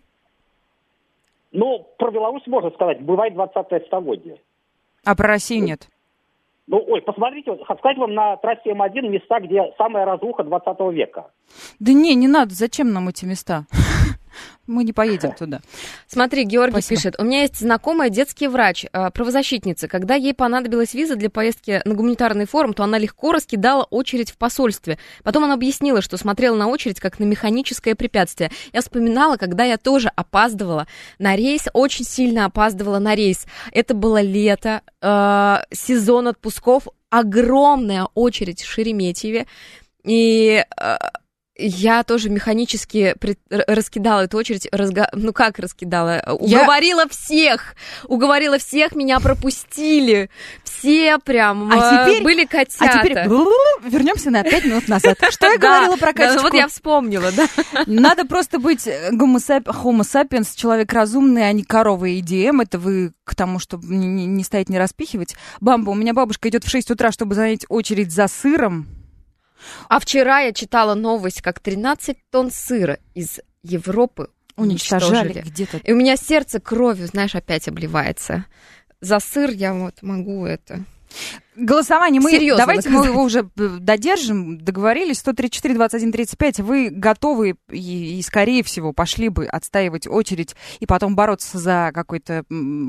Ну, про Беларусь можно сказать, бывает двадцатое столетие. А про Россию нет? Ну, ой, посмотрите, вот, сказать вам на трассе М один места, где самая разруха двадцатого века. Да не, не надо, зачем нам эти места? Мы не поедем туда. Смотри, Георгий Спасибо. пишет, у меня есть знакомая детский врач, правозащитница. Когда ей понадобилась виза для поездки на гуманитарный форум, то она легко раскидала очередь в посольстве. Потом она объяснила, что смотрела на очередь как на механическое препятствие. Я вспоминала, когда я тоже опаздывала на рейс, очень сильно опаздывала на рейс. Это было лето, э, сезон отпусков, огромная очередь в Шереметьеве. И... Э, Я тоже механически пред... раскидала эту очередь, разго... ну как раскидала, уговорила Я... всех, уговорила всех, меня пропустили, все прям а теперь... были котята. А теперь вернемся на пять минут назад. Что я говорила про Катечку? Вот я вспомнила, да. Надо просто быть homo sapiens, человек разумный, а не корова и ди эм. Это вы к тому, чтобы не стоять, не распихивать. Бамба, у меня бабушка идет в шесть утра, чтобы занять очередь за сыром. А вчера я читала новость, как тринадцать тонн сыра из Европы уничтожили. Где-то. И у меня сердце кровью, знаешь, опять обливается. За сыр я вот могу это... Голосование мы... Серьезно Давайте доказать. мы его уже додержим, договорились. сто тридцать четыре двадцать один тридцать пять. Вы готовы и, и, скорее всего, пошли бы отстаивать очередь и потом бороться за какой-то...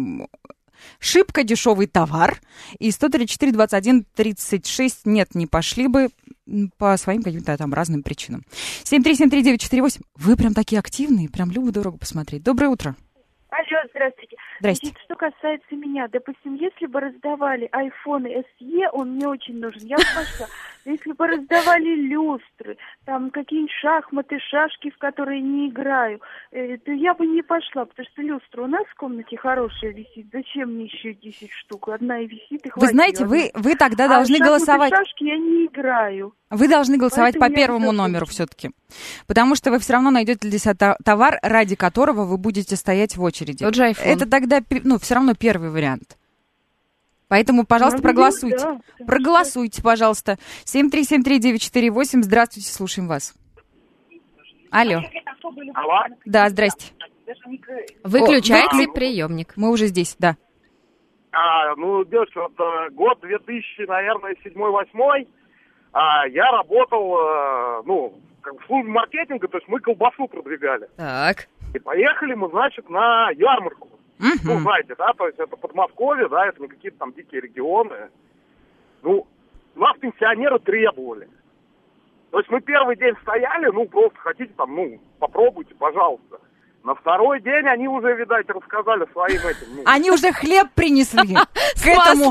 шибко дешевый товар, и сто тридцать четыре двадцать один тридцать шесть нет, не пошли бы по своим каким-то там разным причинам. семь три семь три девять четыре восемь. Вы прям такие активные, прям любо-дорого посмотреть. Доброе утро. Алло, здравствуйте. Здрасте. Значит, что касается меня, допустим, если бы раздавали айфоны эс и, он мне очень нужен, я бы пошла. Если бы раздавали люстры, там какие-нибудь шахматы, шашки, в которые не играю, э, то я бы не пошла, потому что люстра у нас в комнате хорошая висит. Зачем мне еще десять штук? Одна и висит, и хватит. Вы знаете, вы, вы тогда а должны шахматы, голосовать. шашки я не играю. Вы должны голосовать Поэтому по первому номеру все-таки. Потому что вы все равно найдете для себя товар, ради которого вы будете стоять в очереди. Тот же iPhone. Это тогда, ну, все равно первый вариант. Поэтому, пожалуйста, Ну, проголосуйте. да, Проголосуйте, пожалуйста. семь три семь три девять четыре восемь. Здравствуйте, слушаем вас. Алло. Алло. Да, здрасте. Выключайте О, вы... приемник. Мы уже здесь, да. А, ну, девушка, вот, год две тысячи, наверное, седьмой-восьмой, а, я работал, а, ну, как в службе маркетинга, то есть мы колбасу продвигали. Так. И поехали мы, значит, на ярмарку. Uh-huh. Ну, знаете, да, то есть это Подмосковье, да, это не какие-то там дикие регионы. Ну, нас пенсионеры требовали. То есть мы первый день стояли, ну, просто хотите там, ну, попробуйте, пожалуйста. На второй день они уже, видать, рассказали своим этим. Ну. Они уже хлеб принесли к этому,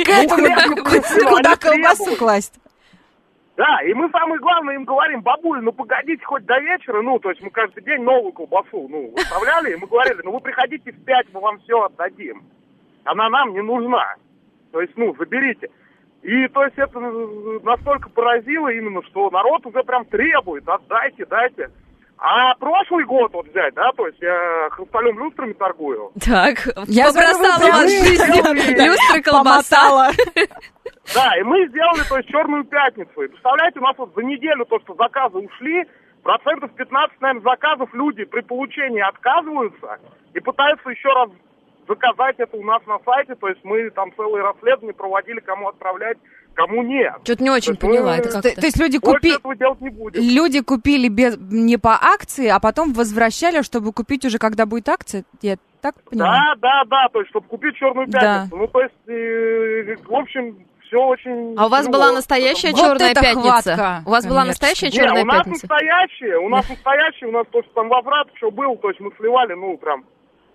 куда колбасу класть. Да, и мы самое главное им говорим: бабуль, ну погодите хоть до вечера, ну, то есть мы каждый день новую колбасу, ну, выставляли, и мы говорили: ну вы приходите в пять, мы вам все отдадим. Она нам не нужна. То есть, ну, заберите. И, то есть, это настолько поразило именно, что народ уже прям требует: отдайте, дайте. А прошлый год вот взять, да, то есть я хрусталем люстрами торгую. Так, я побросала вас жизнью, люстры, колбаса. Да, и мы сделали, то есть, Черную пятницу. И представляете, у нас вот за неделю то, что заказы ушли, процентов пятнадцать, наверное, заказов люди при получении отказываются и пытаются еще раз заказать это у нас на сайте. То есть мы там целые расследования проводили, кому отправлять, кому нет. Что-то не очень то поняла. Мы... Это как-то... То есть люди, купи... этого делать не будем. люди купили без... не по акции, а потом возвращали, чтобы купить уже, когда будет акция? Я так понимаю? Да, да, да, то есть чтобы купить Черную пятницу. Да. Ну, то есть, э, в общем... Все очень... А у вас ну, была настоящая вот черная пятница? Хватка. У вас была настоящая черная у нас пятница? Настоящая, у нас настоящая, у нас то, что там возврат еще был, то есть мы сливали, ну, прям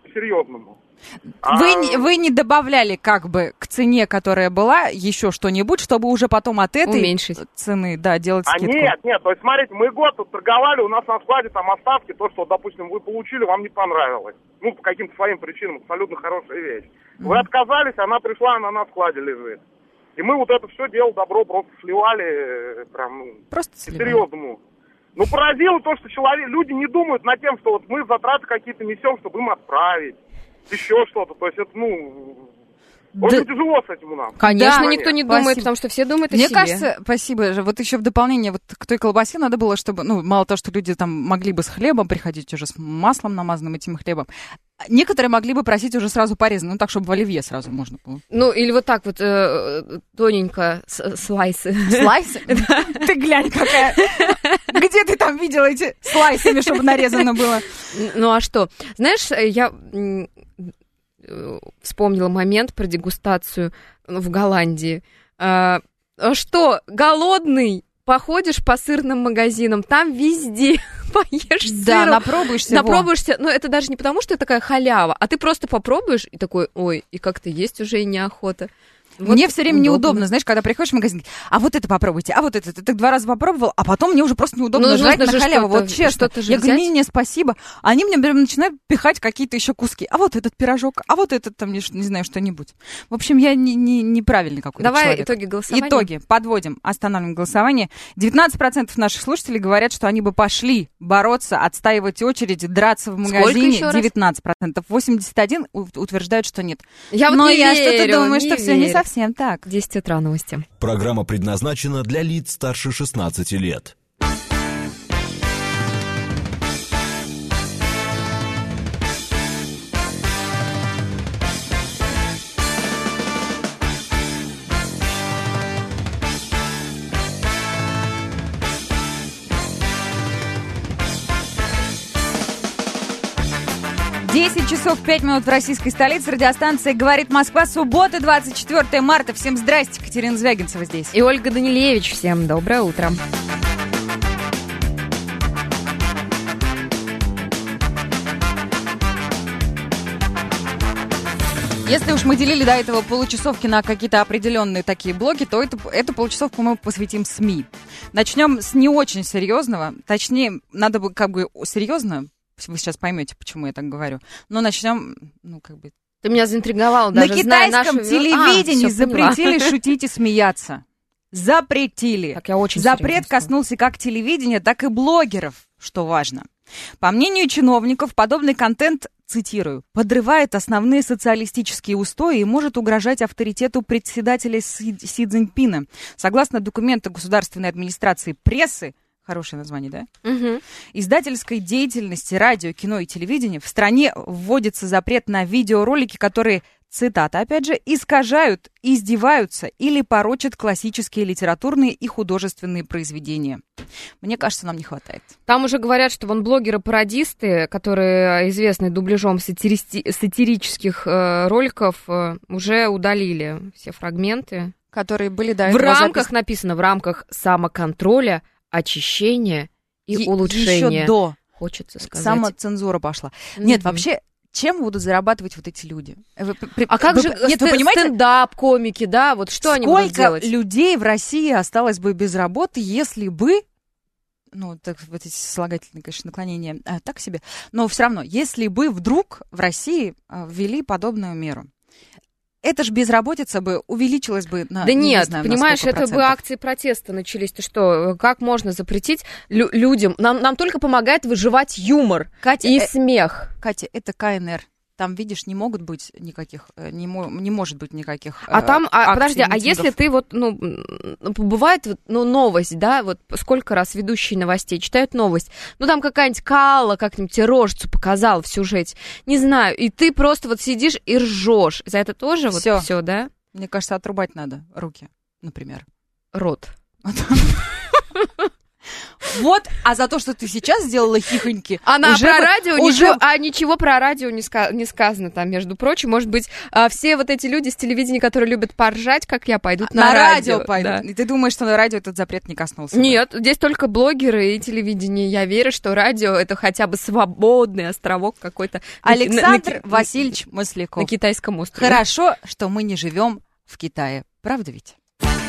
по-серьезному. Вы, А... вы не добавляли как бы к цене, которая была, еще что-нибудь, чтобы уже потом от этой уменьшить цены, да, делать а скидку? Нет, нет, то есть смотрите, мы год тут торговали, у нас на складе там остатки, то, что, допустим, вы получили, вам не понравилось. Ну, по каким-то своим причинам, абсолютно хорошая вещь. Mm-hmm. Вы отказались, она пришла, она на складе лежит. И мы вот это все дело добро просто сливали, прям, ну, просто по-серьезному. Ну, поразило то, что человек, люди не думают над тем, что вот мы затраты какие-то несем, чтобы им отправить. Еще что-то, то есть это, ну, очень да. тяжело с этим у нас. Конечно, да, никто не спасибо. думает, потому что все думают о Мне себе. Мне кажется, спасибо же, вот еще в дополнение вот к той колбасе надо было, чтобы, ну, мало того, что люди там могли бы с хлебом приходить уже, с маслом намазанным этим хлебом, некоторые могли бы просить уже сразу порезанным, ну, так, чтобы в оливье сразу можно было. Ну, или вот так вот э, тоненько, с, слайсы. Слайсы? Ты глянь, какая... Где ты там видела эти слайсами, чтобы нарезано было? Ну, а что? Знаешь, я... вспомнила момент про дегустацию в Голландии. А, что, голодный, походишь по сырным магазинам, там везде поешь сыру. Да, напробуешься. Напробуешься, но это даже не потому, что это такая халява, а ты просто попробуешь и такой, ой, и как-то есть уже и неохота. Вот мне все время удобно. неудобно, знаешь, когда приходишь в магазин, а вот это попробуйте, а вот это, ты два раза попробовал, а потом мне уже просто неудобно ну, жрать на халяву, вот честно. Я говорю, не-не, спасибо. Они мне прям начинают пихать какие-то еще куски. А вот этот пирожок, а вот этот там, не, не знаю, что-нибудь. В общем, я не, не, неправильный какой-то Давай человек. итоги голосования. Итоги, подводим, останавливаем голосование. девятнадцать процентов наших слушателей говорят, что они бы пошли бороться, отстаивать очередь, драться в магазине. девятнадцать процентов. восемьдесят один процентов утверждают, что нет. Я вот Но не я верю, что-то думаю, не что верю. все не совсем так. десять утра новости. Программа предназначена для лиц старше шестнадцати лет. десять часов пять минут в российской столице. Радиостанция «Говорит Москва». Суббота, двадцать четвёртое марта. Всем здрасте. Катерина Звягинцева здесь. И Ольга Данилевич. Всем доброе утро. Если уж мы делили до этого получасовки на какие-то определенные такие блоки, то эту, эту получасовку мы посвятим СМИ. Начнем с не очень серьезного. Точнее, надо бы как бы серьезно. Вы сейчас поймете, почему я так говорю. Но начнем, ну, как бы... Ты меня заинтриговала даже, на зная китайском нашу... телевидении а, запретили шутить и смеяться. Запретили. Так, я очень Запрет коснулся как телевидения, так и блогеров, что важно. По мнению чиновников, подобный контент, цитирую, подрывает основные социалистические устои и может угрожать авторитету председателя Си, Си Цзиньпина. Согласно документу Государственной администрации прессы, хорошее название, да? Угу. Издательской деятельности радио, кино и телевидения в стране вводится запрет на видеоролики, которые, цитата, опять же, искажают, издеваются или порочат классические литературные и художественные произведения. Мне кажется, нам не хватает. Там уже говорят, что вон блогеры-пародисты, которые известны дубляжом сатиристи- сатирических э, роликов, э, уже удалили все фрагменты. Которые были до В этого рамках, запис... написано, в рамках самоконтроля, очищения и Е- улучшения. Еще до. Хочется сказать. Самоцензура пошла. Mm-hmm. Нет, вообще... Чем будут зарабатывать вот эти люди? А как вы, же нет, вы понимаете, стендап-комики, да? Вот что они будут делать? Сколько людей в России осталось бы без работы, если бы, ну, так, вот эти слагательные, конечно, наклонения, а, так себе, но все равно, если бы вдруг в России а, ввели подобную меру, это же безработица бы увеличилась бы на... Да не, нет, не знаю, понимаешь, это процентов. бы акции протеста начались. Ты что, как можно запретить лю- людям? Нам, нам только помогает выживать юмор Катя, и э- смех. Катя, это ка эн эр. Там, видишь, не могут быть никаких, не, мо- не может быть никаких А э, там, а, акций, подожди, митингов. а если ты вот, ну, бывает, ну, новость, да, вот сколько раз ведущие новостей читают новость, ну, там какая-нибудь Калла как-нибудь тебе рожицу показала в сюжете, не знаю, и ты просто вот сидишь и ржешь. За это тоже вот Всё. все, да? Мне кажется, отрубать надо руки, например. Рот. Вот, а за то, что ты сейчас сделала хихоньки... Она уже про бы, радио, уже... ничего, а ничего про радио не, ска- не сказано там, между прочим. Может быть, а, все вот эти люди с телевидения, которые любят поржать, как я, пойдут на, на радио. радио пойдут. Да. И ты думаешь, что на радио этот запрет не коснулся? Нет, здесь только блогеры и телевидение. Я верю, что радио — это хотя бы свободный островок какой-то. Александр на, на, Васильевич Масляков. На китайском острове. Хорошо, что мы не живем в Китае. Правда ведь?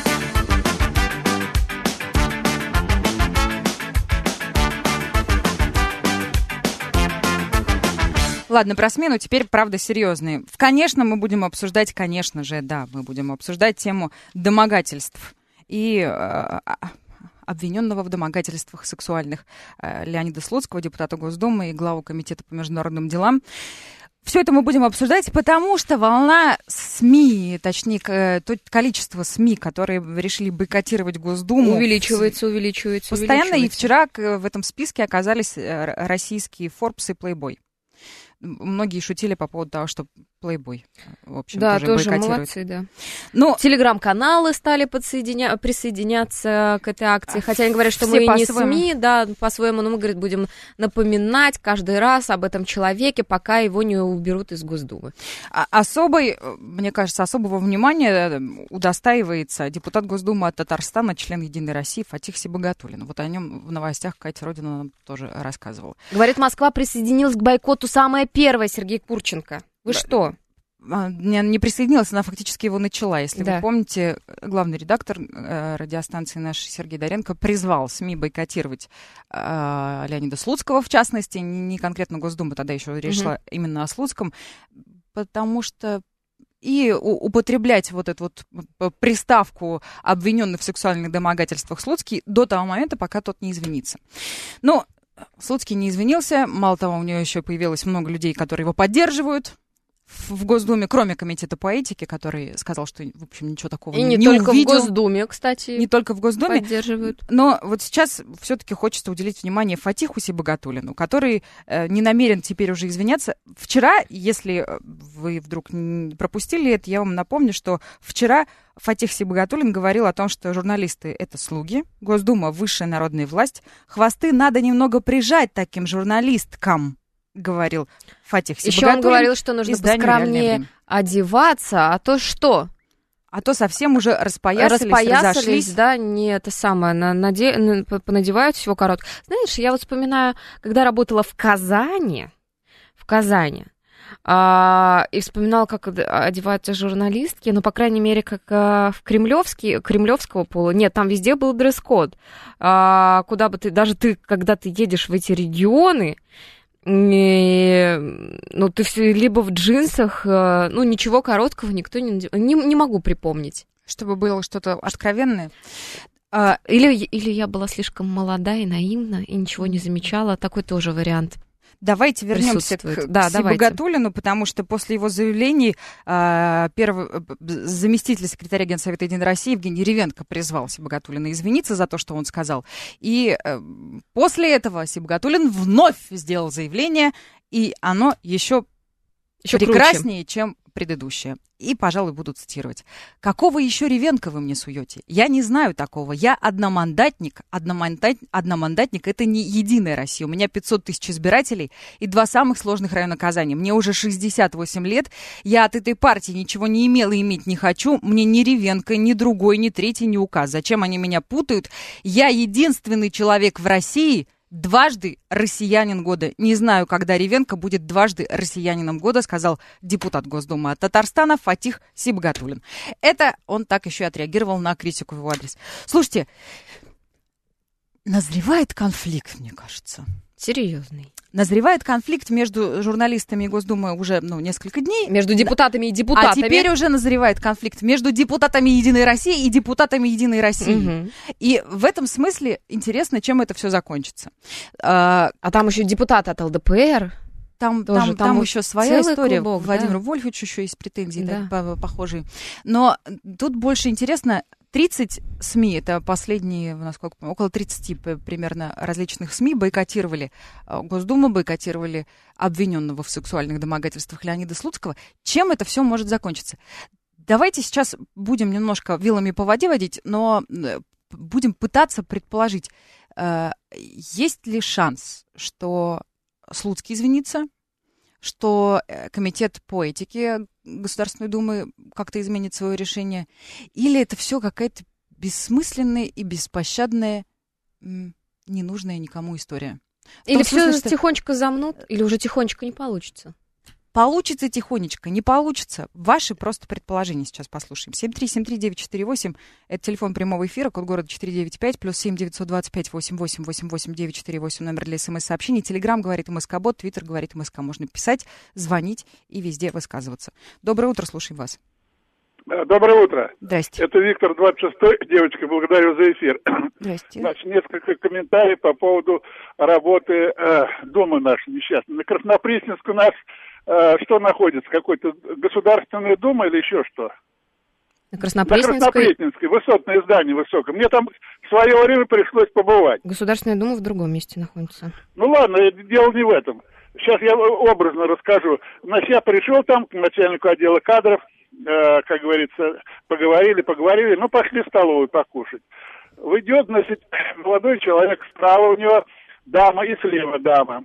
Ладно, про смену теперь, правда, серьезные. Конечно, мы будем обсуждать, конечно же, да, мы будем обсуждать тему домогательств и э, обвиненного в домогательствах сексуальных э, Леонида Слуцкого, депутата Госдумы и главу Комитета по международным делам. Все это мы будем обсуждать, потому что волна СМИ, точнее, то количество СМИ, которые решили бойкотировать Госдуму... Увеличивается, увеличивается, постоянно, увеличивается. И вчера в этом списке оказались российские Forbes и Playboy. Многие шутили по поводу того, что Playboy, в общем, да, тоже, тоже бойкотирует. молодцы, да. Но... Телеграм-каналы стали подсоединя... присоединяться к этой акции, хотя они говорят, что Все мы не СМИ, да, по-своему, но мы, говорит, будем напоминать каждый раз об этом человеке, пока его не уберут из Госдумы. А- особой, мне кажется, особого внимания удостаивается депутат Госдумы от Татарстана, член Единой России Фатих Сибагатуллин. Вот о нем в новостях Катя Родина нам тоже рассказывала. Говорит, Москва присоединилась к бойкоту самая первая, Сергей Курченко. Вы да. что? Не, не присоединилась, она фактически его начала. Если да. вы помните, главный редактор э, радиостанции наш Сергей Доренко призвал СМИ бойкотировать э, Леонида Слуцкого, в частности, не, не конкретно Госдума тогда еще решила угу. именно о Слуцком, потому что и у, употреблять вот эту вот приставку обвиненный в сексуальных домогательствах Слуцкий до того момента, пока тот не извинится. Но Слуцкий не извинился, мало того, у него еще появилось много людей, которые его поддерживают в Госдуме, кроме Комитета по этике, который сказал, что, в общем, ничего такого и не, не, не только увидел. в Госдуме, кстати. Не только в Госдуме. Поддерживают. Но вот сейчас все-таки хочется уделить внимание Фатиху Сибагатуллину, который э, не намерен теперь уже извиняться. Вчера, если вы вдруг пропустили это, я вам напомню, что вчера Фатих Сибагатуллин говорил о том, что журналисты — это слуги, Госдума — высшая народная власть, хвосты надо немного прижать таким журналисткам, говорил Фатих Сибагатуллин. Еще он говорил, что нужно поскромнее одеваться, а то что? А то совсем уже распоясались, распоясались, разошлись. Да, не это самое, на, наде, понадевают всего коротко. Знаешь, я вот вспоминаю, когда работала в Казани, в Казани, а, и вспоминала, как одеваются журналистки, ну, по крайней мере, как а, в кремлевский, кремлевского пола. Нет, там везде был дресс-код. А, куда бы ты, даже ты, когда ты едешь в эти регионы, и, ну, ты все либо в джинсах, ну, ничего короткого никто не надевает. Не, не могу припомнить. Чтобы было что-то откровенное. А, или, или я была слишком молода и наивна, и ничего не замечала. Такой тоже вариант. Давайте вернемся к, да, к Сибагатуллину, потому что после его заявлений э, первый заместитель секретаря Генсовета Единой России Евгений Ревенко призвал Сибагатуллина извиниться за то, что он сказал. И э, после этого Сибагатуллин вновь сделал заявление, и оно еще, еще прекраснее, круче, чем предыдущее. И, пожалуй, буду цитировать. «Какого еще Ревенко вы мне суете? Я не знаю такого. Я одномандатник. Одномандат... Одномандатник — это не Единая Россия. У меня пятьсот тысяч избирателей и два самых сложных района Казани. Мне уже шестьдесят восемь лет. Я от этой партии ничего не имела и иметь не хочу. Мне ни Ревенко, ни другой, ни третий не указ. Зачем они меня путают? Я единственный человек в России, дважды россиянин года. Не знаю, когда Ревенко будет дважды россиянином года, сказал депутат Госдумы от Татарстана Фатих Сибагатуллин. Это он так еще и отреагировал на критику в его адрес. Слушайте, назревает конфликт, мне кажется. Серьезный. Назревает конфликт между журналистами и Госдумой уже ну, несколько дней. Между депутатами и депутатами. А теперь уже назревает конфликт между депутатами Единой России и депутатами Единой России. Угу. И в этом смысле интересно, чем это все закончится. А, а там еще депутаты от эл дэ пэ эр. Там, там, там, там еще своя история. Клубок, Владимиру да? Вольфовичу еще есть претензии да. да, похожие. Но тут больше интересно... тридцать СМИ, это последние, насколько помню, около тридцати примерно различных СМИ бойкотировали Госдуму, бойкотировали обвиненного в сексуальных домогательствах Леонида Слуцкого. Чем это все может закончиться? Давайте сейчас будем немножко вилами по воде водить, но будем пытаться предположить, э, есть ли шанс, что Слуцкий извинится, что комитет по этике Государственной Думы как-то изменит свое решение, или это все какая-то бессмысленная и беспощадная, ненужная никому история? Или все что... тихонечко замнут, или уже тихонечко не получится? Получится тихонечко, не получится. Ваши просто предположения сейчас послушаем. семь три семь три девять четыре восемь, это телефон прямого эфира, код города четыре девять пять, плюс семь девятьсот двадцать пять восемь восемь восемь восемь девять четыре восемь, номер для смс-сообщений. Телеграм говорит МСК-бот, Твиттер говорит МСК. Можно писать, звонить и везде высказываться. Доброе утро, слушаем вас. Доброе утро. Здрасте. Это Виктор, двадцать шестой. Девочка, благодарю за эфир. Здрасте. Значит, несколько комментариев по поводу работы э, Думы нашей несчастной. На Краснопресненск у нас э, что находится? Какой-то Государственная Дума или еще что? На Краснопресненской? На Краснопресненской. Высотное здание высокое. Мне там в свое время пришлось побывать. Государственная Дума в другом месте находится. Ну ладно, дело не в этом. Сейчас я образно расскажу. Значит, я пришел там к начальнику отдела кадров. Э, как говорится, поговорили, поговорили, ну, пошли в столовую покушать. Выйдет, значит, молодой человек, справа у него дама и слева дама.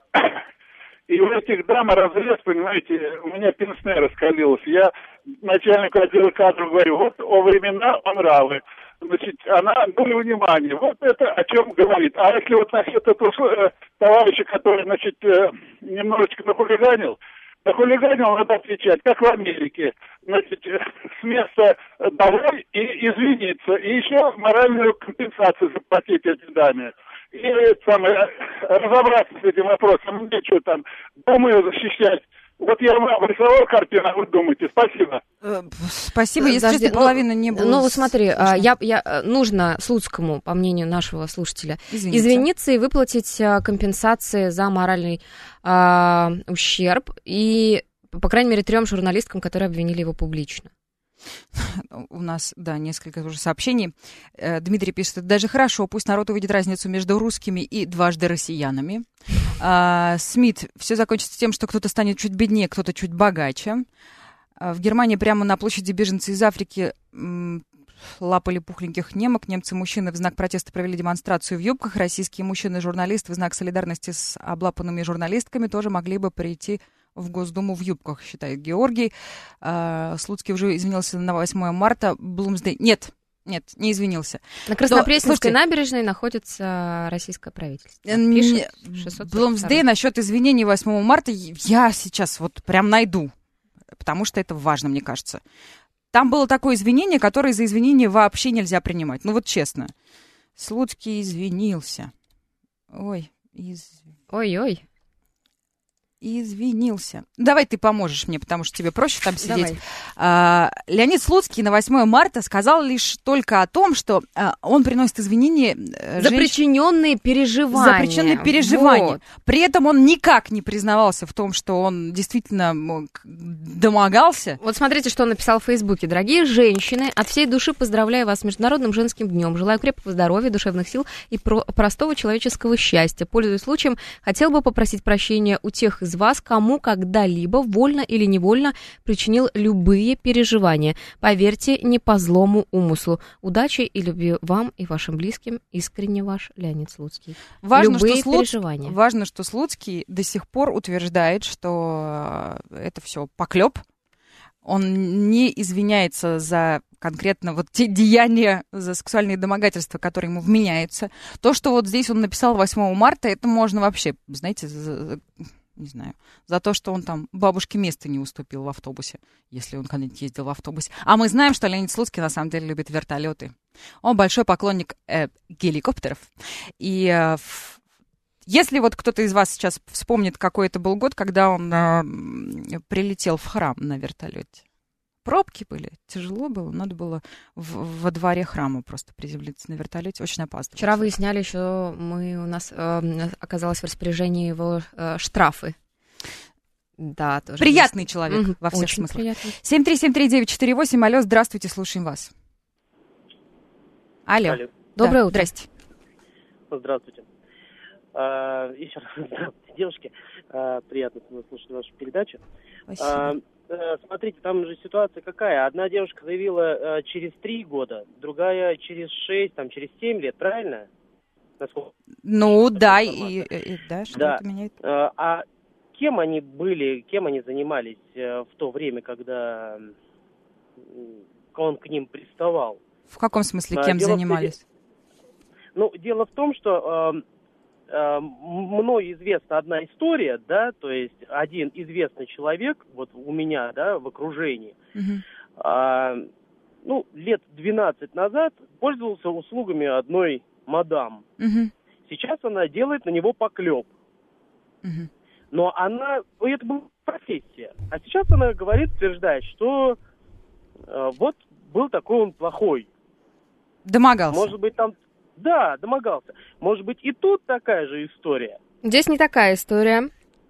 И у этих дам разрез, понимаете, у меня пенсне раскалилось. Я начальнику отдела кадров говорю, вот о времена о нравы. Значит, она, ну, внимание, вот это о чем говорит. А если вот насчет этого э, товарища, который, значит, э, немножечко нахулиганил, нахулиганил, надо отвечать, как в Америке. Значит, с места давай и извиниться. И еще моральную компенсацию заплатить этой даме. И самое, разобраться с этим вопросом. Мне что там, думаю, защищать. Вот я вам обрисовал картину, а вы думаете. Спасибо. Спасибо, если честно, половина не было. Ну, вот смотри, я, я, нужно Слуцкому, по мнению нашего слушателя, Извините. извиниться и выплатить компенсации за моральный а, ущерб. И, по крайней мере, трем журналисткам, которые обвинили его публично. У нас, да, несколько уже сообщений. Дмитрий пишет, это даже хорошо, пусть народ увидит разницу между русскими и дважды россиянами. А, Смит, все закончится тем, что кто-то станет чуть беднее, кто-то чуть богаче. А, в Германии прямо на площади беженцы из Африки м- лапали пухленьких немок. Немцы-мужчины в знак протеста провели демонстрацию в юбках. Российские мужчины-журналисты в знак солидарности с облапанными журналистками тоже могли бы прийти в Госдуму в юбках, считает Георгий. А, Слуцкий уже извинился на восьмое марта. Блумсдей... Нет, нет, не извинился. На Краснопресненской То, набережной находится российское правительство. Пишет Блумсдей насчет извинений восьмого марта я сейчас вот прям найду, потому что это важно, мне кажется. Там было такое извинение, которое за извинение вообще нельзя принимать. Ну вот честно. Слуцкий извинился. Ой, из... Ой-ой. Извинился. Давай ты поможешь мне, потому что тебе проще там сидеть. А, Леонид Слуцкий на восьмое марта сказал лишь только о том, что а, он приносит извинения за женщ... причиненные переживания. За причиненные переживания. Вот. При этом он никак не признавался в том, что он действительно домогался. Вот смотрите, что он написал в Фейсбуке. Дорогие женщины, от всей души поздравляю вас с Международным женским днем. Желаю крепкого здоровья, душевных сил и про- простого человеческого счастья. Пользуясь случаем, хотел бы попросить прощения у тех из вас, кому когда-либо, вольно или невольно, причинил любые переживания. Поверьте, не по злому умыслу. Удачи и любви вам и вашим близким. Искренне ваш Леонид Слуцкий. Важно, любые что Слуц... переживания. Важно, что Слуцкий до сих пор утверждает, что это все поклеп. Он не извиняется за конкретно вот те деяния, за сексуальные домогательства, которые ему вменяются. То, что вот здесь он написал восьмого марта, это можно вообще, знаете, за... не знаю, за то, что он там бабушке место не уступил в автобусе, если он когда-нибудь ездил в автобусе. А мы знаем, что Леонид Слуцкий на самом деле любит вертолеты. Он большой поклонник э, геликоптеров. И э, в... если вот кто-то из вас сейчас вспомнит, какой это был год, когда он э, прилетел в храм на вертолете. Пробки были, тяжело было, надо было в, во дворе храма просто приземлиться на вертолете, очень опасно. Вчера выясняли еще, мы, у нас э, оказалось в распоряжении его э, штрафы. Да, тоже. Приятный есть. человек Mm-hmm. во всех Очень смыслах. приятный. семь три семь три девять четыре восемь, алло, здравствуйте, слушаем вас. Алло. Алло. Доброе да, утро. Здрасте. Здравствуйте. А, еще раз здравствуйте, девушки. А, приятно слушать вашу передачу. Спасибо. А, смотрите, там же ситуация какая. Одна девушка заявила а, через три года, другая через шесть, там, через семь лет, правильно? насколько... Ну, да, и, и, да, что да. это меняет? А кем они были, кем они занимались в то время, когда он к ним приставал? В каком смысле, кем дело занимались? В... Ну, дело в том, что э, э, мной известна одна история, да, то есть один известный человек, вот у меня, да, в окружении, угу. э, ну, лет двенадцать назад пользовался услугами одной мадам. Угу. Сейчас она делает на него поклеп. Угу. Но она, это была профессия. А сейчас она говорит, утверждает, что э, вот был такой он плохой. Домогался. Может быть, там... Да, домогался. Может быть, и тут такая же история. Здесь не такая история.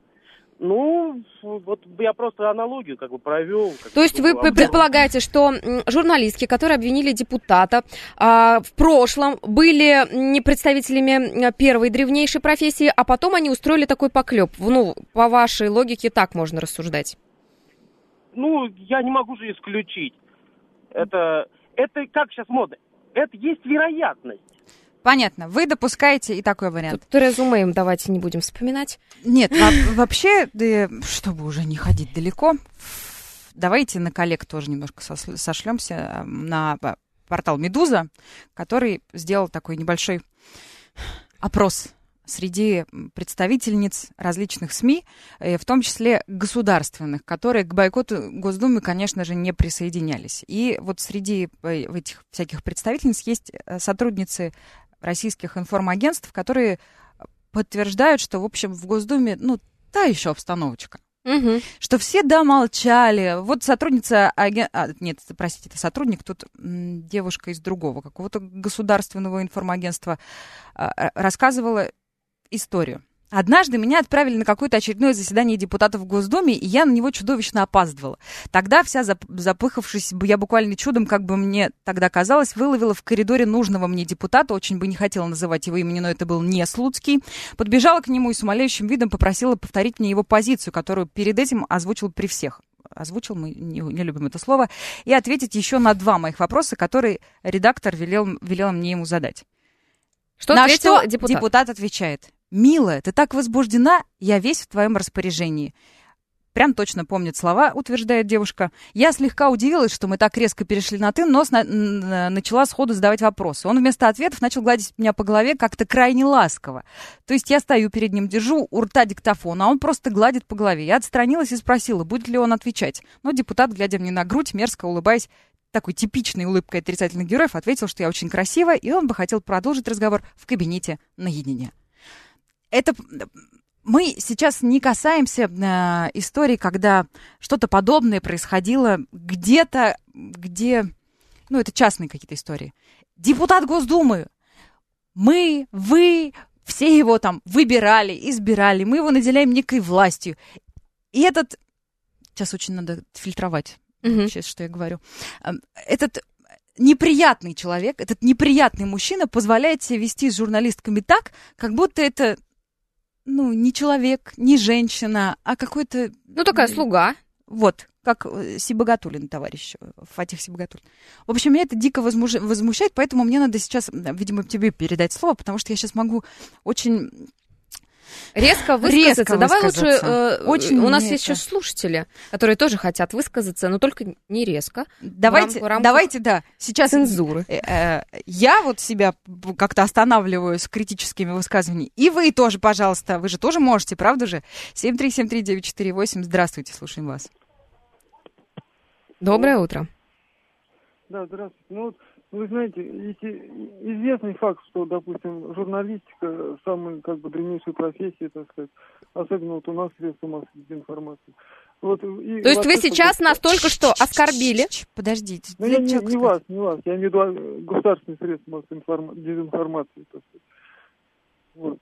Ну, вот я просто аналогию как бы провел. Как То есть вы обзор. предполагаете, что журналистки, которые обвинили депутата, а, в прошлом были не представителями первой древнейшей профессии, а потом они устроили такой поклеп. Ну, по вашей логике так можно рассуждать. Ну, я не могу же исключить. Это, это как сейчас модно? Это есть вероятность. Понятно. Вы допускаете и такой вариант. Тут резюме им давайте не будем вспоминать. Нет, вообще, да, чтобы уже не ходить далеко, давайте на коллег тоже немножко сошлемся на портал «Медуза», который сделал такой небольшой опрос среди представительниц различных СМИ, в том числе государственных, которые к бойкоту Госдумы, конечно же, не присоединялись. И вот среди этих всяких представительниц есть сотрудницы российских информагентств, которые подтверждают, что, в общем, в Госдуме, ну, та еще обстановочка. Угу. Что все, да, молчали. Вот сотрудница, аген... а, нет, простите, это сотрудник, тут м, девушка из другого какого-то государственного информагентства а, рассказывала историю. Однажды меня отправили на какое-то очередное заседание депутатов в Госдуме, и я на него чудовищно опаздывала. Тогда вся зап- запыхавшись, я буквально чудом, как бы мне тогда казалось, выловила в коридоре нужного мне депутата, очень бы не хотела называть его имени, но это был не Слуцкий, подбежала к нему и с умоляющим видом попросила повторить мне его позицию, которую перед этим озвучил при всех. Озвучил, мы не, не любим это слово, и ответить еще на два моих вопроса, которые редактор велел, велел мне ему задать. Что на ответил что депутат? депутат отвечает: «Милая, ты так возбуждена, я весь в твоем распоряжении». Прям точно помнит слова, утверждает девушка. Я слегка удивилась, что мы так резко перешли на «ты», но сна- начала сходу задавать вопросы. Он вместо ответов начал гладить меня по голове как-то крайне ласково. То есть я стою перед ним, держу у рта диктофон, а он просто гладит по голове. Я отстранилась и спросила, будет ли он отвечать. Но депутат, глядя мне на грудь, мерзко улыбаясь, такой типичной улыбкой отрицательных героев, ответил, что я очень красива, и он бы хотел продолжить разговор в кабинете наедине. Это мы сейчас не касаемся э, истории, когда что-то подобное происходило где-то, где, ну, это частные какие-то истории. Депутат Госдумы, мы, вы, все его там выбирали, избирали, мы его наделяем некой властью. И этот, сейчас очень надо фильтровать, mm-hmm. сейчас, что я говорю, этот неприятный человек, этот неприятный мужчина позволяет себе вести с журналистками так, как будто это, ну, не человек, не женщина, а какой-то... Ну, такая слуга. Вот, как Сибагатуллин, товарищ, Фатих Сибагатуллин. В общем, меня это дико возмуж... возмущает, поэтому мне надо сейчас, видимо, тебе передать слово, потому что я сейчас могу очень... Резко высказаться. Резко Давай высказаться. лучше... Э, Очень у нас есть это... еще слушатели, которые тоже хотят высказаться, но только не резко. Давайте, в рамках давайте, да. Сейчас цензуры. Э, э, я вот себя как-то останавливаю с критическими высказываниями. И вы тоже, пожалуйста. Вы же тоже можете, правда же? семь три семь три девять четыре восемь. Здравствуйте, слушаем вас. Доброе утро. Да, здравствуйте. Ну вот, вы знаете, известный факт, что, допустим, журналистика самая, как бы, древнейшая профессия, так сказать, особенно вот у нас средства массовой информации. Вот, и То есть вы сейчас нас только что оскорбили? Подождите. Ну, я не, не вас, не вас. Я имею в виду государственные средства массовой информации, дезинформации, так сказать. Вот.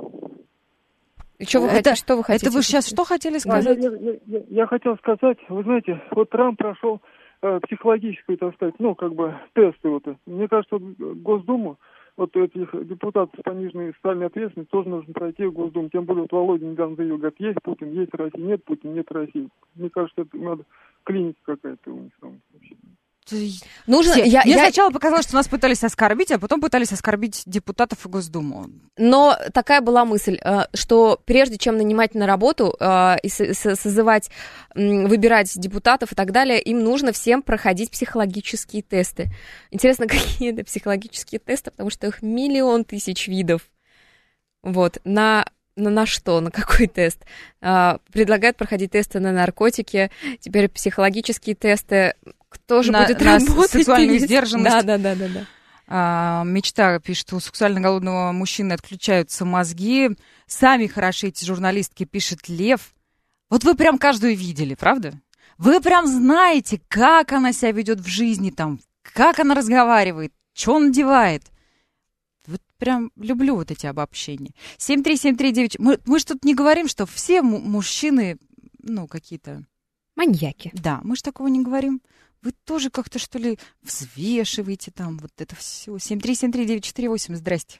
И что вы, это, хотите, что вы хотите? Это вы сейчас что хотели сказать? А, я, я, я, я хотел сказать, вы знаете, вот Трамп прошел э, психологическую, так сказать, ну, как бы, тесты. Вот. Мне кажется, вот, Госдуму, вот этих депутатов с пониженной социальной ответственностью тоже нужно пройти в Госдуму. Тем более, вот Володя недавно заявил, говорит, есть Путин, есть Россия, нет Путина, нет России. Мне кажется, это надо клиника какая-то у них там вообще. Нужно, Все. я, Мне я... сначала показалось, что нас пытались оскорбить, а потом пытались оскорбить депутатов и Госдуму. Но такая была мысль, что прежде чем нанимать на работу и созывать, выбирать депутатов и так далее, им нужно всем проходить психологические тесты. Интересно, какие это психологические тесты, потому что их миллион тысяч видов. Вот, на... На, на что, на какой тест? А, предлагают проходить тесты на наркотики, теперь психологические тесты. Кто же на, будет на работать? сексуальную сдержанность. Да, да, да, да, да. А, мечта пишет, у сексуально голодного мужчины отключаются мозги. Сами хороши эти журналистки, пишет Лев. Вот вы прям каждую видели, правда? Вы прям знаете, как она себя ведет в жизни, там, как она разговаривает, что он надевает. Вот прям люблю вот эти обобщения. семь три семь три девять. Мы, мы же тут не говорим, что все м- мужчины, ну, какие-то... Маньяки. Да, мы же такого не говорим. Вы тоже как-то, что ли, взвешиваете там вот это все. семь три семь три девять четыре восемь. Здрасте.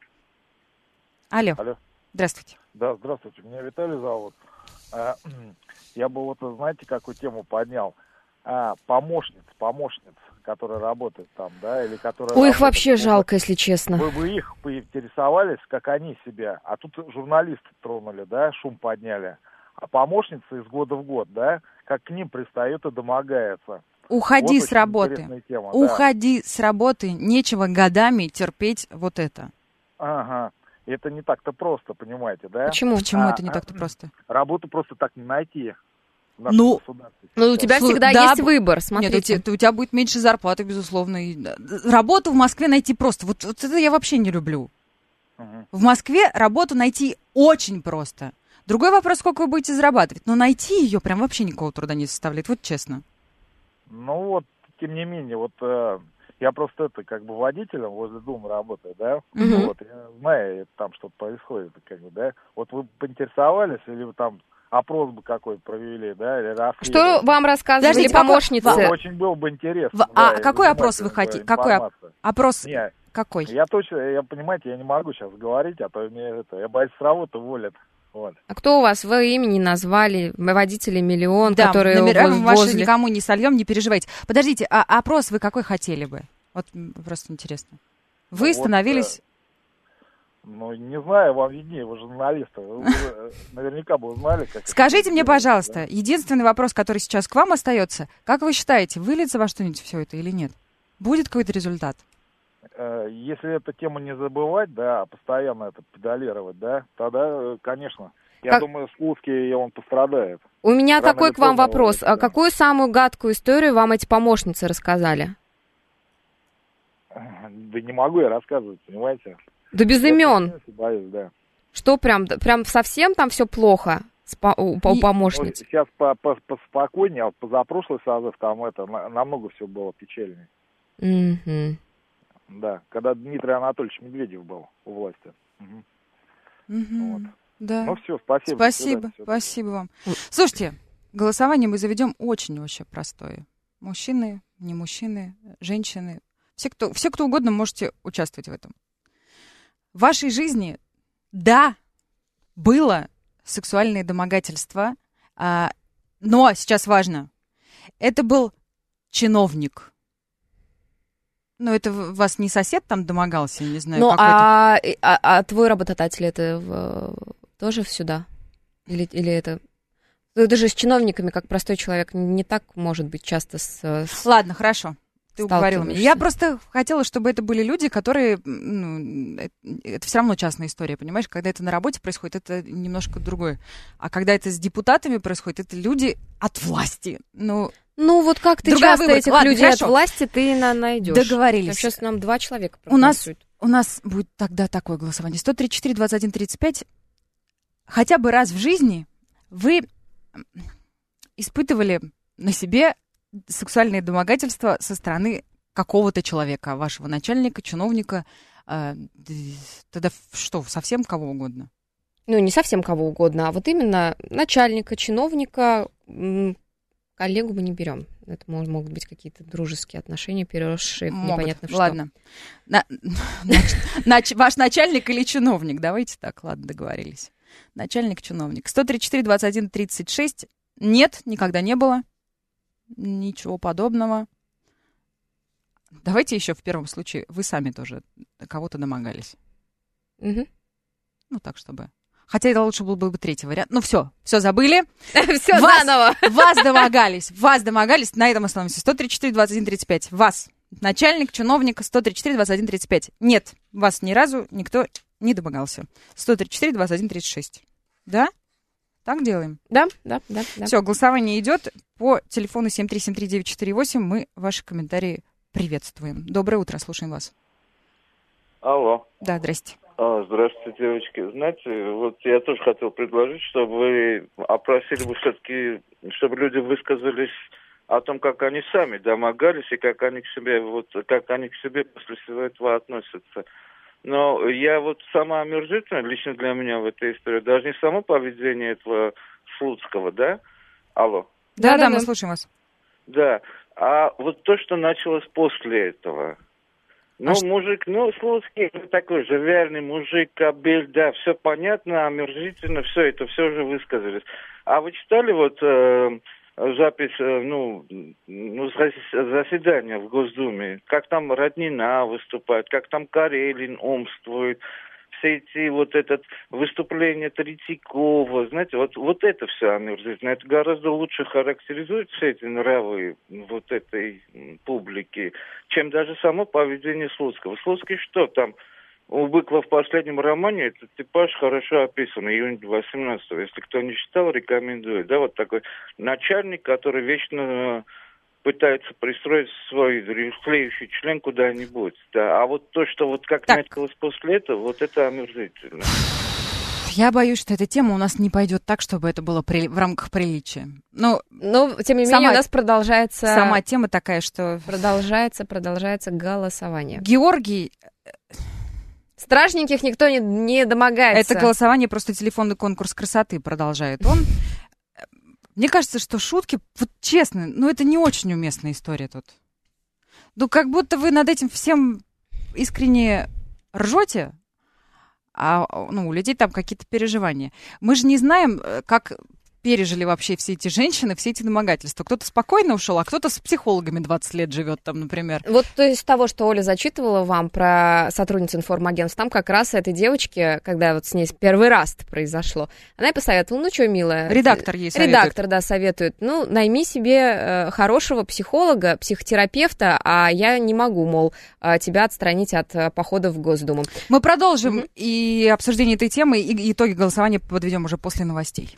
Алло. Алло. Здравствуйте. Да, здравствуйте. Меня Виталий зовут. А, я бы вот, знаете, какую тему поднял? А, помощниц, помощниц, которые работают там, да, или которые... Ой, их работают, вообще жалко, если честно. Вы бы их поинтересовались, как они себя. А тут журналисты тронули, да, шум подняли. А помощницы из года в год, да, как к ним пристают и домогаются. Уходи вот с работы. Тема, Уходи да. с работы. Нечего годами терпеть вот это. Ага. Это не так-то просто, понимаете, да? Почему? Почему а, это не так-то просто? Работу просто так не найти. Ну, ну, у тебя всегда да, есть выбор, смотрите. Нет, у тебя, у тебя будет меньше зарплаты, безусловно. И работу в Москве найти просто. Вот, вот это я вообще не люблю. Угу. В Москве работу найти очень просто. Другой вопрос, сколько вы будете зарабатывать. Но найти ее прям вообще никакого труда не составляет, вот честно. Ну вот, тем не менее, вот э, я просто это как бы водителем возле дома работаю, да? Угу. Вот, я знаю, там что-то происходит, как бы, да? Вот вы поинтересовались, или вы там опрос бы какой провели, да, или расследование. Что вам рассказывали Подождите, помощницы? Какой, очень был бы интересно. В, да, а какой опрос вы хотите? Какой опрос? Не, какой? Я точно, я, понимаете, я не могу сейчас говорить, а то мне это, я боюсь, с работы уволят. Вот. А кто у вас? Вы имени назвали, водители миллион, да, которые номера возле... ваши никому не сольем, не переживайте. Подождите, а опрос вы какой хотели бы? Вот просто интересно. Вы ну, становились... Вот, ну, не знаю, вам виднее, вы журналисты. Вы, вы наверняка бы узнали, как... Скажите мне, делать, пожалуйста, да? единственный вопрос, который сейчас к вам остается, как вы считаете, выльется во что-нибудь все это или нет? Будет какой-то результат? Если эту тему не забывать, да, постоянно это педалировать, да, тогда, конечно, я как... думаю, Слуцкий, он пострадает. У меня Рано такой к вам вопрос. Это, да. А какую самую гадкую историю вам эти помощницы рассказали? Да не могу я рассказывать, понимаете? Да без имен. Боюсь, да. Что прям, прям совсем там все плохо по, у, у помощниц? Ну, сейчас по, по, поспокойнее, а вот позапрошлый созыв там это на, намного все было печальнее. Mm-hmm. Да, когда Дмитрий Анатольевич Медведев был у власти. Угу. Mm-hmm. Вот. Да. Ну все, спасибо. Спасибо, спасибо вам. Слушайте, голосование мы заведем очень-очень простое. Мужчины, не мужчины, женщины. Все кто, все, кто угодно, можете участвовать в этом. В вашей жизни, да, было сексуальное домогательство, а, но сейчас важно, это был чиновник. Ну, это вас не сосед там домогался, не знаю. Ну, а, а, а твой работодатель это в, тоже сюда? Или, или это... Это же с чиновниками, как простой человек, не так может быть часто с... с... Ладно, хорошо. Ты уговорила меня. Я просто хотела, чтобы это были люди, которые... Ну, это, это все равно частная история, понимаешь? Когда это на работе происходит, это немножко другое. А когда это с депутатами происходит, это люди от власти. Ну, ну вот как ты Другая часто выбор. этих Ладно, людей хорошо. От власти ты на найдешь. Договорились. Сейчас нам два человека у нас, у нас будет тогда такое голосование. сто тридцать четыре двадцать один тридцать пять. Хотя бы раз в жизни вы испытывали на себе сексуальные домогательства со стороны какого-то человека, вашего начальника, чиновника, э, тогда что, совсем кого угодно? Ну, не совсем кого угодно, а вот именно начальника, чиновника, коллегу мы не берем. Это могут, могут быть какие-то дружеские отношения, переросшие в непонятно что. Ладно. На, нач, нач, ваш начальник или чиновник? Давайте так, ладно, договорились. Начальник, чиновник. сто тридцать четыре двадцать один тридцать шесть. Нет, никогда не было. Ничего подобного. давайте еще в первом случае вы сами тоже кого-то домогались. Угу. Ну, так, чтобы... Хотя это лучше был бы третий вариант. Ну, все, все забыли. Все заново. Вас домогались, вас домогались. На этом остановимся. сто тридцать четыре двадцать один тридцать пять. Вас, начальник, чиновник, сто тридцать четыре двадцать один тридцать пять. Нет, вас ни разу никто не домогался. сто тридцать четыре двадцать один тридцать шесть. Да? Так делаем? Да, да, да. да. Все, голосование идет по телефону семь три семь три девять четыре восемь. Мы ваши комментарии приветствуем. Доброе утро, слушаем вас. Алло. Да, здрасте. А, здравствуйте, девочки. Знаете, вот я тоже хотел предложить, чтобы вы опросили бы все-таки, чтобы люди высказались о том, как они сами домогались и как они к себе, вот, как они к себе после всего этого относятся. Но я вот сама омерзительная, лично для меня в этой истории, даже не само поведение этого Слуцкого, да? Алло. Да, да, да, мы слушаем вас. Да, а вот то, что началось после этого. Ну, а мужик, ну, Слуцкий такой же верный мужик, кобель, да, все понятно, омерзительно, все это, все уже высказались. А вы читали вот э, запись, э, ну, ну, заседания в Госдуме, как там Роднина выступает, как там Карелин умствует, все эти вот этот выступление Третьякова, знаете, вот, вот это все омерзительно. Это гораздо лучше характеризует все эти нравы вот этой публики, чем даже само поведение Слуцкого. Слуцкий что там? У Быкова в последнем романе этот типаж хорошо описан, июня восемнадцатого. Если кто не читал, рекомендую. Да, вот такой начальник, который вечно пытается пристроить свой рыхлеющий член куда-нибудь. Да. А вот то, что вот как началось после этого, вот это омерзительно. Я боюсь, что эта тема у нас не пойдет так, чтобы это было при... в рамках приличия. Но, Но тем не менее, сама... у нас продолжается... Сама тема такая, что... Продолжается, продолжается голосование. Георгий... Стражненьких никто не, не домогается. Это голосование, просто телефонный конкурс красоты продолжает он. Мне кажется, что шутки, вот честно, ну это не очень уместная история тут. Ну как будто вы над этим всем искренне ржете, а ну, у людей там какие-то переживания. Мы же не знаем, как пережили вообще все эти женщины, все эти домогательства. Кто-то спокойно ушел, а кто-то с психологами двадцать лет живет там, например. Вот то есть того, что Оля зачитывала вам про сотрудницу информагентства, там как раз этой девочке, когда вот с ней первый раз это произошло, она ей посоветовала, ну что, милая... Редактор ей советует. Редактор, да, советует. Ну, найми себе э, хорошего психолога, психотерапевта, а я не могу, мол, э, тебя отстранить от э, похода в Госдуму. Мы продолжим mm-hmm. и обсуждение этой темы, и итоги голосования подведем уже после новостей.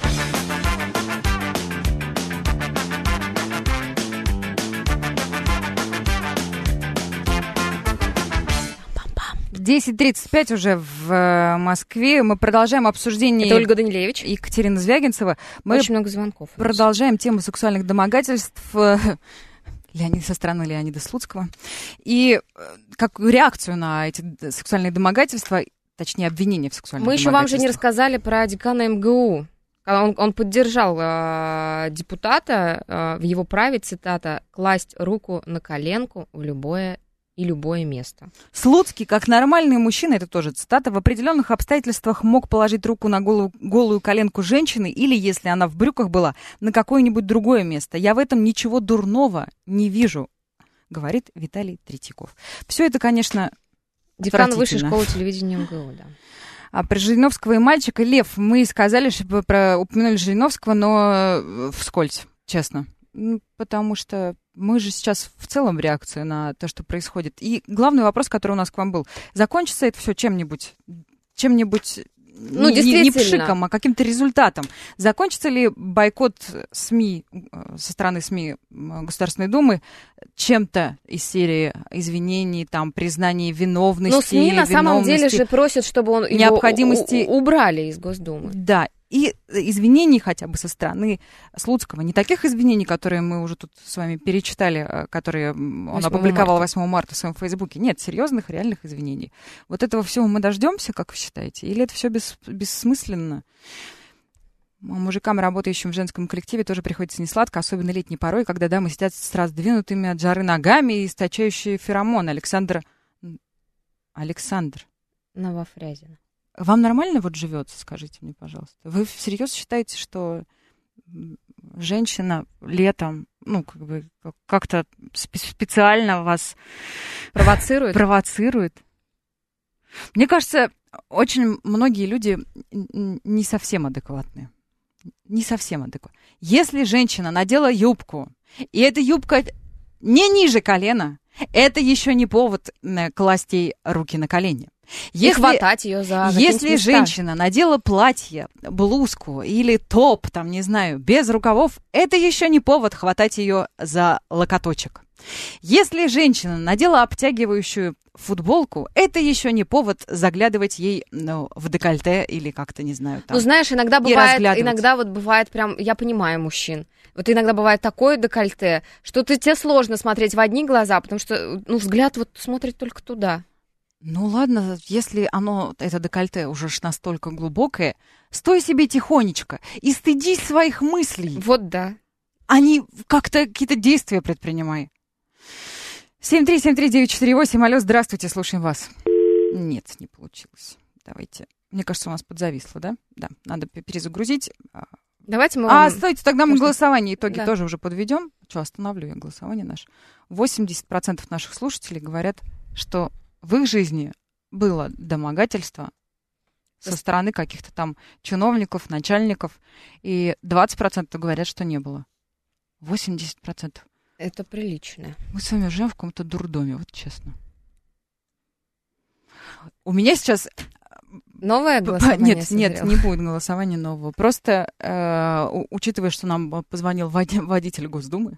десять тридцать пять уже в Москве. Мы продолжаем обсуждение... Это Ольга Данилевич. Екатерина Звягинцева. Мы Очень много звонков. Продолжаем тему сексуальных домогательств Леонида, со стороны Леонида Слуцкого. И какую реакцию на эти сексуальные домогательства, точнее, обвинения в сексуальных Мы домогательствах. Мы еще вам же не рассказали про декана эм гэ у. Он, он поддержал э, депутата э, в его праве, цитата, «класть руку на коленку в любое и любое место». Слуцкий, как нормальный мужчина, это тоже цитата, в определенных обстоятельствах мог положить руку на голую, голую коленку женщины или, если она в брюках была, на какое-нибудь другое место. Я в этом ничего дурного не вижу, говорит Виталий Третьяков. Все это, конечно, декан высшей школы телевидения эм гэ у, да. А про Жириновского и мальчика, Лев, мы сказали, что про, упомянули Жириновского, но вскользь, честно. Ну, потому что мы же сейчас в целом в реакции на то, что происходит. И главный вопрос, который у нас к вам был. Закончится это все чем-нибудь, чем-нибудь ну, не, не пшиком, а каким-то результатом? Закончится ли бойкот СМИ со стороны СМИ Государственной Думы чем-то из серии извинений, там, признания виновности? Но СМИ на самом деле же просят, чтобы он необходимости... его убрали из Госдумы. Да. И извинений хотя бы со стороны Слуцкого. Не таких извинений, которые мы уже тут с вами перечитали, которые он опубликовал восьмого марта в своем Фейсбуке. Нет, серьезных, реальных извинений. Вот этого всего мы дождемся, как вы считаете? Или это все бес, бессмысленно? Мужикам, работающим в женском коллективе, тоже приходится несладко, особенно летней порой, когда дамы сидят с раздвинутыми от жары ногами и источающие феромоны. Александр... Александр. Новофрязина. Вам нормально вот живется, скажите мне, пожалуйста? Вы всерьез считаете, что женщина летом ну, как бы, как-то специально вас провоцирует. провоцирует. Мне кажется, очень многие люди не совсем адекватные. Не совсем адекватные. Если женщина надела юбку, и эта юбка не ниже колена, это еще не повод класть ей руки на колени. Если, и хватать ее за Если места. женщина надела платье, блузку или топ, там, не знаю, без рукавов, это еще не повод хватать ее за локоточек. Если женщина надела обтягивающую футболку, это еще не повод заглядывать ей, ну, в декольте или как-то, не знаю, там. Ну, знаешь, иногда бывает, иногда вот бывает прям, я понимаю мужчин, вот иногда бывает такое декольте, что ты, тебе сложно смотреть в одни глаза, потому что, ну, взгляд вот смотрит только туда. Ну ладно, если оно, это декольте уже ж настолько глубокое, стой себе тихонечко и стыдись своих мыслей. Вот да. А не как-то какие-то действия предпринимай. семь три семь три девять четыре восемь, алло, здравствуйте, слушаем вас. Нет, не получилось. Давайте. Мне кажется, у нас подзависло, да? Да, надо перезагрузить. Давайте мы... А, стойте, тогда мы Можно... голосование, итоги да. тоже уже подведем. Что, остановлю я голосование наше. восемьдесят процентов наших слушателей говорят, что в их жизни было домогательство со стороны каких-то там чиновников, начальников, и двадцать процентов говорят, что не было. восемьдесят процентов. Это прилично. Мы с вами живем в каком-то дурдоме, вот честно. У меня сейчас... Новое голосование Нет, созрело? нет, не будет голосования нового. Просто, э, учитывая, что нам позвонил водитель Госдумы,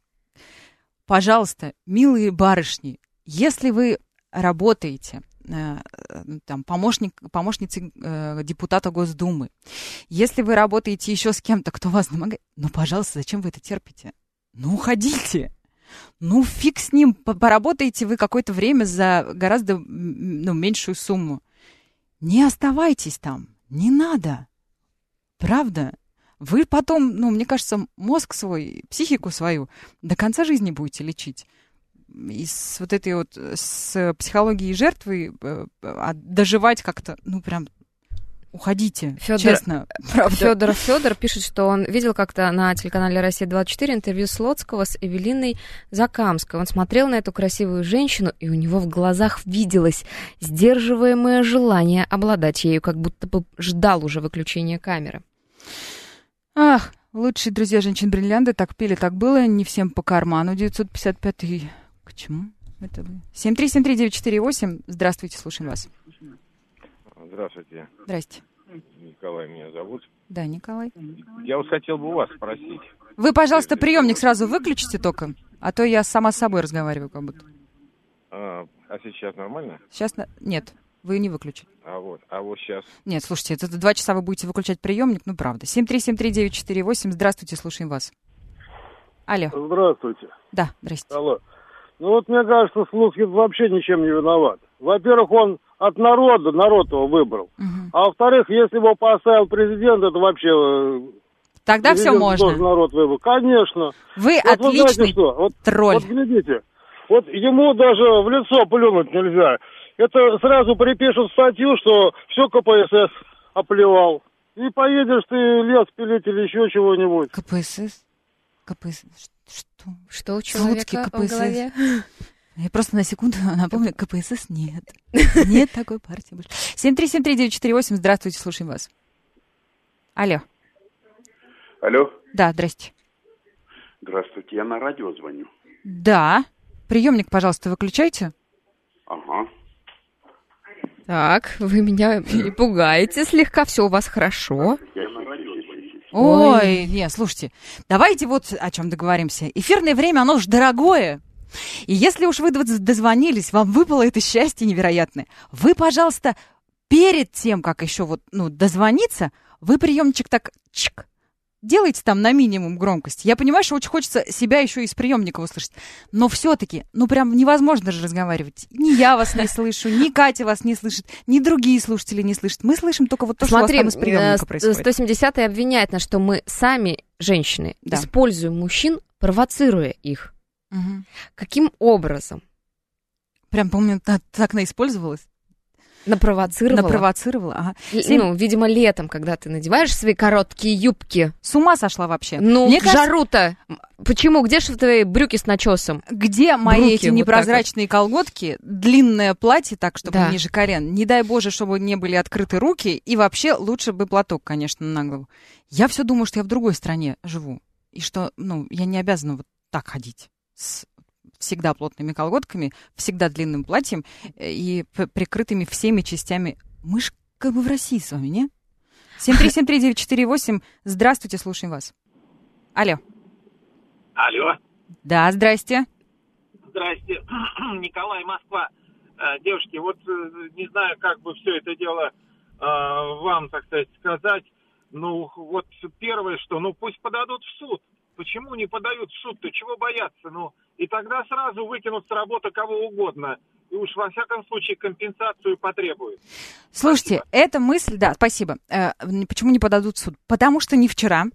пожалуйста, милые барышни, если вы работаете э, там, помощник, помощницей э, депутата Госдумы, если вы работаете еще с кем-то, кто вас домогает, ну, пожалуйста, зачем вы это терпите? Ну, уходите. Ну, фиг с ним, поработаете вы какое-то время за гораздо, ну, меньшую сумму. Не оставайтесь там, не надо. Правда? Вы потом, ну, мне кажется, мозг свой, психику свою до конца жизни будете лечить. И с вот этой вот, с психологией жертвы э, доживать как-то, ну, прям... Уходите, Фёдор, честно, правда. Фёдор Фёдор пишет, что он видел как-то на телеканале «Россия двадцать четыре» интервью Слоцкого с Эвелиной Закамской. Он смотрел на эту красивую женщину, и у него в глазах виделось сдерживаемое желание обладать ею, как будто бы ждал уже выключения камеры. Ах, лучшие друзья женщин-бриллианты, так пели, так было, не всем по карману. девятьсот пятьдесят пятый. К чему это вы? семь три семь три девять четыре восемь. Здравствуйте, слушаем вас. Здравствуйте. Здрасте. Николай меня зовут. Да, Николай. Я вот хотел бы у вас спросить. Вы, пожалуйста, приемник сразу выключите только, а то я сама с собой разговариваю как будто. А, а сейчас нормально? Сейчас на... нет, вы не выключите. А вот, а вот сейчас. Нет, слушайте, это два часа вы будете выключать приемник, ну правда. семь три семь три девять четыре восемь. Здравствуйте, слушаем вас. Алло. Здравствуйте. Да, здрасте. Алло. Ну вот мне кажется, Слуцкий вообще ничем не виноват. Во-первых, он от народа, народ его выбрал. Uh-huh. А во-вторых, если его поставил президент, это вообще... Тогда все можно. Народ выбрал. Конечно. Вы вот, отличный вы знаете, что? Вот, тролль. Вот глядите, вот ему даже в лицо плюнуть нельзя. Это сразу припишут статью, что все КПСС оплевал. И поедешь ты лес пилить или еще чего-нибудь. КПСС? КПСС? Что? Что у человека в голове? Я просто на секунду напомню, КПСС нет. Нет такой партии больше. семь три семь три девять четыре восемь. Здравствуйте, слушаем вас. Алло. Алло. Да, здрасте. Здравствуйте, я на радио звоню. Да. Приемник, пожалуйста, выключайте. Ага. Так, вы меня пугаете слегка, все у вас хорошо. Я на радио звоню. Ой, Ой, нет, слушайте, давайте вот о чем договоримся. Эфирное время, оно ж дорогое. И если уж вы дозвонились, вам выпало это счастье невероятное, вы, пожалуйста, перед тем, как еще вот, ну, дозвониться, вы приемничек так чик, делайте там на минимум громкость. Я понимаю, что очень хочется себя еще из приемника услышать, но все-таки, ну, прям невозможно же разговаривать. Ни я вас не слышу, ни Катя вас не слышит, ни другие слушатели не слышат. Мы слышим только вот то, Смотри, что у вас там из приемника происходит. сто семидесятый обвиняет нас, что мы сами, женщины, да. используем мужчин, провоцируя их. Угу. Каким образом? Прям, помню, так, так наиспользовалась. Напровоцировала? Напровоцировала, ага. Семь... Ну, видимо, летом, когда ты надеваешь свои короткие юбки. С ума сошла вообще. Ну, Мне в кажется... жару-то. Почему? Где же твои брюки с начесом? Где мои Бруки эти вот непрозрачные вот колготки, длинное платье, так, чтобы да. ниже колен? Не дай боже, чтобы не были открыты руки. И вообще лучше бы платок, конечно, на голову. Я все думаю, что я в другой стране живу. И что, ну, я не обязана вот так ходить. С всегда плотными колготками, всегда длинным платьем и прикрытыми всеми частями. Мы ж как бы в России с вами, не? семь три семь три девять четыре восемь. Здравствуйте, слушаем вас. Алло. Алло. Да, здрасте. Здрасте. Николай, Москва. Девушки, вот не знаю, как бы все это дело вам, так сказать, сказать. Ну, вот первое, что, ну, пусть подадут в суд. Почему не подают в суд-то? Чего бояться? Ну, и тогда сразу выкинут с работы кого угодно. И уж во всяком случае компенсацию потребуют. Слушайте, спасибо. Эта мысль, да, спасибо. Э, почему не подадут в суд? Потому что не вчера.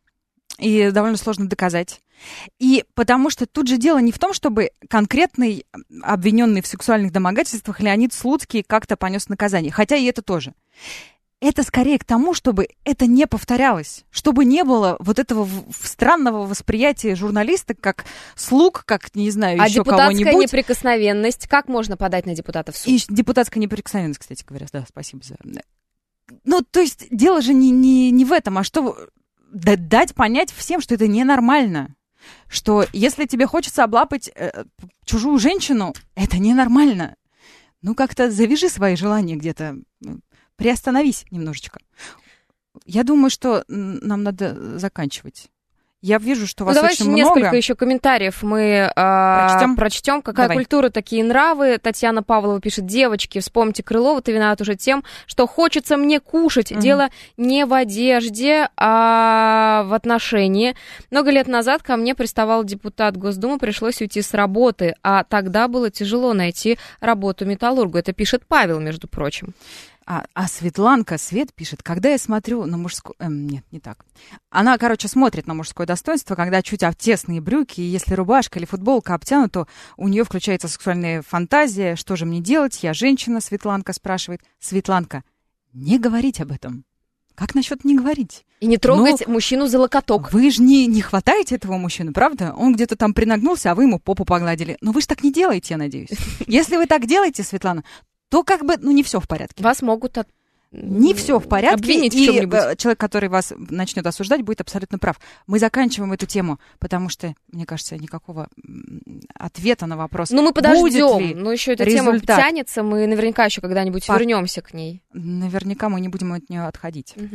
И довольно сложно доказать. И потому что тут же дело не в том, чтобы конкретный обвиненный в сексуальных домогательствах Леонид Слуцкий как-то понес наказание. Хотя и это тоже. Это скорее к тому, чтобы это не повторялось, чтобы не было вот этого странного восприятия журналиста как слуг, как, не знаю, а еще кого-нибудь. А депутатская неприкосновенность, как можно подать на депутата в суд? И депутатская неприкосновенность, кстати говоря, да, спасибо за... Ну, то есть дело же не, не, не в этом, а что... Да, дать понять всем, что это ненормально. Что если тебе хочется облапать э, чужую женщину, это ненормально. Ну, как-то завяжи свои желания где-то... Приостановись немножечко. Я думаю, что нам надо заканчивать. Я вижу, что вас ну, очень много. Давайте несколько еще комментариев мы прочтем. Э, прочтем. Какая Давай. Культура, такие нравы. Татьяна Павлова пишет: девочки, вспомните Крылова, ты виноват уже тем, что хочется мне кушать. Mm-hmm. Дело не в одежде, а в отношении. Много лет назад ко мне приставал депутат Госдумы, пришлось уйти с работы, а тогда было тяжело найти работу металлургу. Это пишет Павел, между прочим. А, а Светланка, Свет пишет, когда я смотрю на мужское... Эм, нет, не так. Она, короче, смотрит на мужское достоинство, когда чуть тесные брюки, и если рубашка или футболка обтянута, у нее включается сексуальная фантазия. Что же мне делать? Я женщина, Светланка спрашивает. Светланка, не говорить об этом. Как насчет не говорить? И не трогать ну, мужчину за локоток. Вы же не, не хватаете этого мужчину, правда? Он где-то там принагнулся, а вы ему попу погладили. Но вы же так не делаете, я надеюсь. Если вы так делаете, Светлана, то как бы, ну, не все в порядке. Вас могут от... Не все в порядке. Обвинить и в чем-нибудь. Человек, который вас начнет осуждать, будет абсолютно прав. Мы заканчиваем эту тему, потому что, мне кажется, никакого ответа на вопрос. Ну, мы подождем. Но еще эта результат. Тема тянется, мы наверняка еще когда-нибудь Пар... вернемся к ней. Наверняка мы не будем от нее отходить. Угу.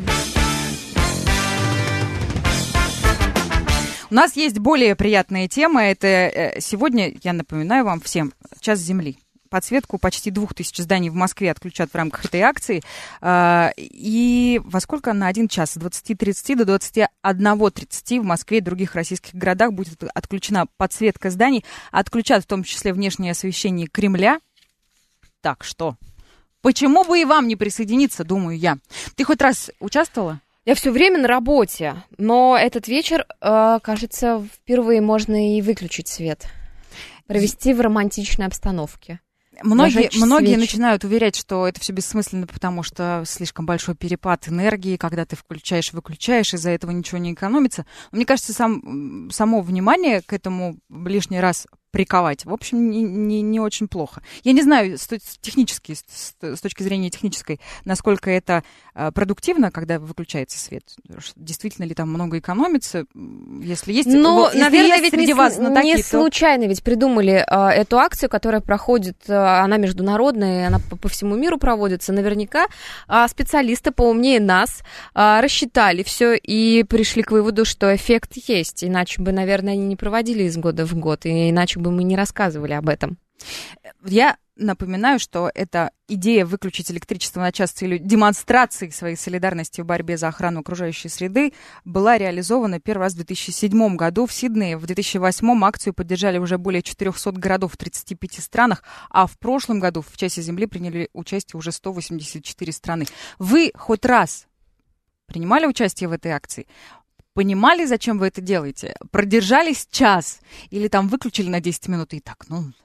У нас есть более приятная тема. Это сегодня, я напоминаю вам всем, час Земли. Подсветку почти двух тысяч зданий в Москве отключат в рамках этой акции. И во сколько? На один час. С двадцати тридцати до двадцати одного тридцати в Москве и других российских городах будет отключена подсветка зданий. Отключат в том числе внешнее освещение Кремля. Так что, почему бы и вам не присоединиться, думаю я. Ты хоть раз участвовала? Я все время на работе, но этот вечер, кажется, впервые можно и выключить свет. Провести в романтичной обстановке. Многие, многие начинают уверять, что это все бессмысленно, потому что слишком большой перепад энергии, когда ты включаешь, выключаешь, из-за этого ничего не экономится. Но мне кажется, сам, само внимание к этому лишний раз приковать, в общем, не, не, не очень плохо. Я не знаю с, технически, с, с точки зрения технической, насколько это э, продуктивно, когда выключается свет. Действительно ли там много экономится? Если есть, Но, если наверное, есть ведь среди не, вас знатоки, не то... случайно ведь придумали э, эту акцию, которая проходит, э, она международная, она по, по всему миру проводится. Наверняка э, специалисты поумнее нас э, рассчитали все и пришли к выводу, что эффект есть. Иначе бы, наверное, они не проводили из года в год, и иначе бы мы не рассказывали об этом. Я напоминаю, что эта идея выключить электричество на час с целью демонстрации своей солидарности в борьбе за охрану окружающей среды была реализована первый раз в две тысячи седьмом году в Сиднее. В две тысячи восьмом акцию поддержали уже более четырехсот городов в тридцати пяти странах, а в прошлом году в «Часе Земли» приняли участие уже сто восемьдесят четыре страны. Вы хоть раз принимали участие в этой акции? Понимали, зачем вы это делаете? Продержались час? Или там выключили на десять минут и так, ну,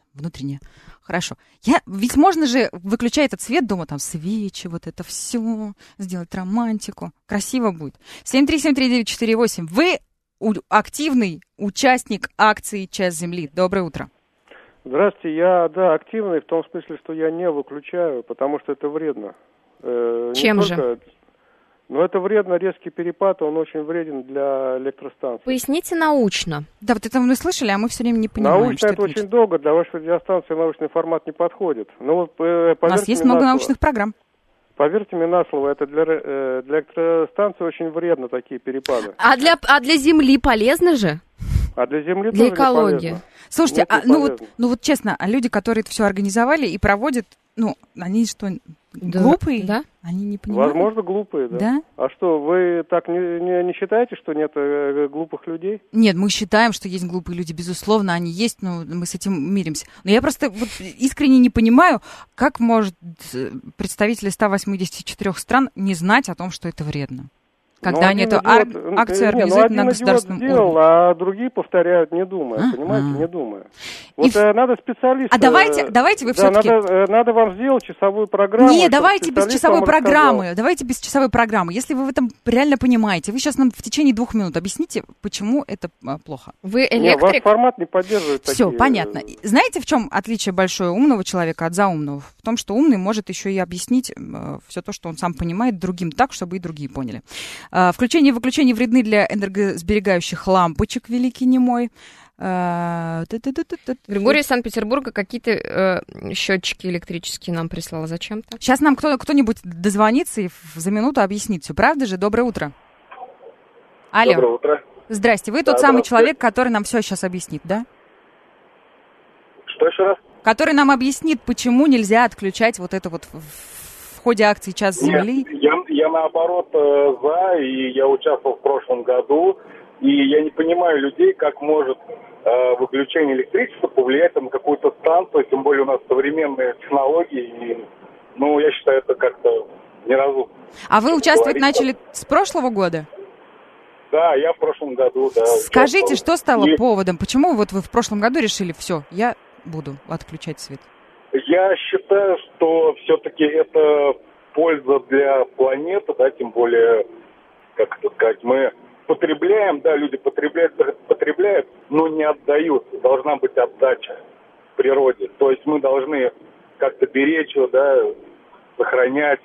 внутренняя. Хорошо. Я, ведь можно же, выключая этот свет, дома там свечи, вот это все, сделать романтику. Красиво будет. семь три семь три девять четыре восемь. Вы у, активный участник акции «Час земли». Доброе утро. Здравствуйте. Я, да, активный в том смысле, что я не выключаю, потому что это вредно. Э, Чем только... же? Но это вредно, резкий перепад, он очень вреден для электростанции. Поясните научно. Да, вот это мы слышали, а мы все время не понимаем, Научно что это это очень значит. долго, для вашей радиостанции научный формат не подходит. Ну, вот, э, У нас есть много научных программ. Поверьте мне на слово, это для, э, для электростанции очень вредно, такие перепады. А для, а для Земли полезно же? А для Земли Для тоже экологии. не полезно. Слушайте, Нет, а, не ну, вот, полезно. ну вот честно, а люди, которые это все организовали и проводят, ну, они что, Да. глупые? Да? Они не понимают? Возможно, глупые, да. Да? А что, вы так не, не, не считаете, что нет э, глупых людей? Нет, мы считаем, что есть глупые люди, безусловно, они есть, но мы с этим миримся. Но я просто вот искренне не понимаю, как может представители ста восьмидесяти четырёх стран не знать о том, что это вредно. Когда Ну, они один эту ар- идиот- акцию не, организуют ну, на один государственном идиот сделал, уровне. а другие повторяют, не думая, А? понимаете, А. не думая. Вот э, надо специалиста... А давайте- давайте вы да, всё-таки- Надо, э, надо вам сделать часовую программу. Не, чтобы давайте без специалист часовой вам рассказал. программы. Давайте без часовой программы. Если вы в этом реально понимаете, вы сейчас нам в течение двух минут объясните, почему это а, плохо. Вы Не, ваш электрик? формат не поддерживает Все, такие... понятно. Знаете, в чем отличие большое умного человека от заумного? В том, что умный может еще и объяснить э, все то, что он сам понимает, другим так, чтобы и другие поняли. Э, включение и выключение вредны для энергосберегающих лампочек, великий немой. Э, ту-ту-ту-ту-ту. Григорий из Санкт-Петербурга какие-то э, счетчики электрические нам прислала. Зачем-то? Сейчас нам кто- кто-нибудь дозвонится и в- за минуту объяснит все. Правда же? Доброе утро. Алло. Доброе утро. Здрасте. Вы Да, тот самый здравствуйте. человек, который нам все сейчас объяснит, да? Что еще раз? Который нам объяснит, почему нельзя отключать вот это вот в, в ходе акции «Час земли». Нет, я, я наоборот э, за, и я участвовал в прошлом году, и я не понимаю людей, как может э, выключение электричества повлиять там, на какую-то станцию, тем более у нас современные технологии, и, ну, я считаю, это как-то неразумно. А вы участвовать Говорить. начали с прошлого года? Да, я в прошлом году, да. Скажите, что стало И поводом? Почему вот вы в прошлом году решили, все, я буду отключать свет? Я считаю, что все-таки это польза для планеты, да, тем более, как это сказать, мы потребляем, да, люди потребляют, потребляют, но не отдают. Должна быть отдача природе. То есть мы должны как-то беречь его, да, сохранять,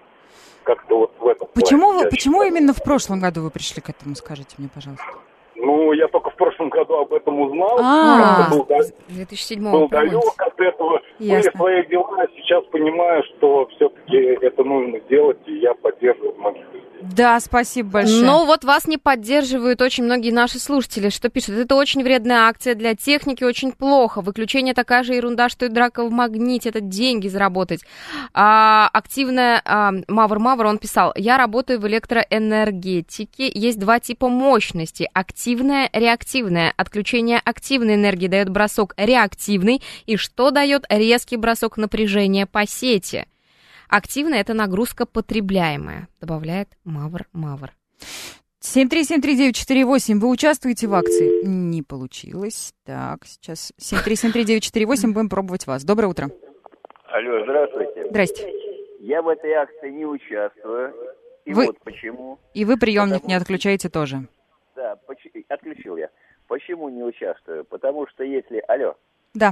как-то вот в этом Почему, плане, вы, я почему считаю. именно в прошлом году вы пришли к этому, скажите мне, пожалуйста? Ну, я только в прошлом году об этом узнал. А. Как-то был, да, две тысячи седьмого был далек от этого. Ясно. Были свои дела, а сейчас понимаю, что все-таки это нужно делать, и я поддерживаю многих людей. Да, спасибо большое. Но вот вас не поддерживают очень многие наши слушатели, что пишут. Это очень вредная акция для техники, очень плохо. Выключение такая же ерунда, что и драка в магните. Это деньги заработать. А, активная а, Мавр Мавр, он писал: я работаю в электроэнергетике. Есть два типа мощности. Активная, реактивная. Отключение активной энергии дает бросок реактивный. И что дает резкий бросок напряжения по сети? Активная – это нагрузка потребляемая, добавляет Мавр Мавр. семь три семь три девять четыре восемь. Вы участвуете в акции? Не получилось. Так, сейчас семь три семь три девять четыре восемь. Будем пробовать вас. Доброе утро. Алло, здравствуйте. Здрасте. Я в этой акции не участвую. И Вы- вот почему. И вы приемник Потому- не отключаете тоже. Да, поч- отключил я. Почему не участвую? Потому что если... Алло. Да.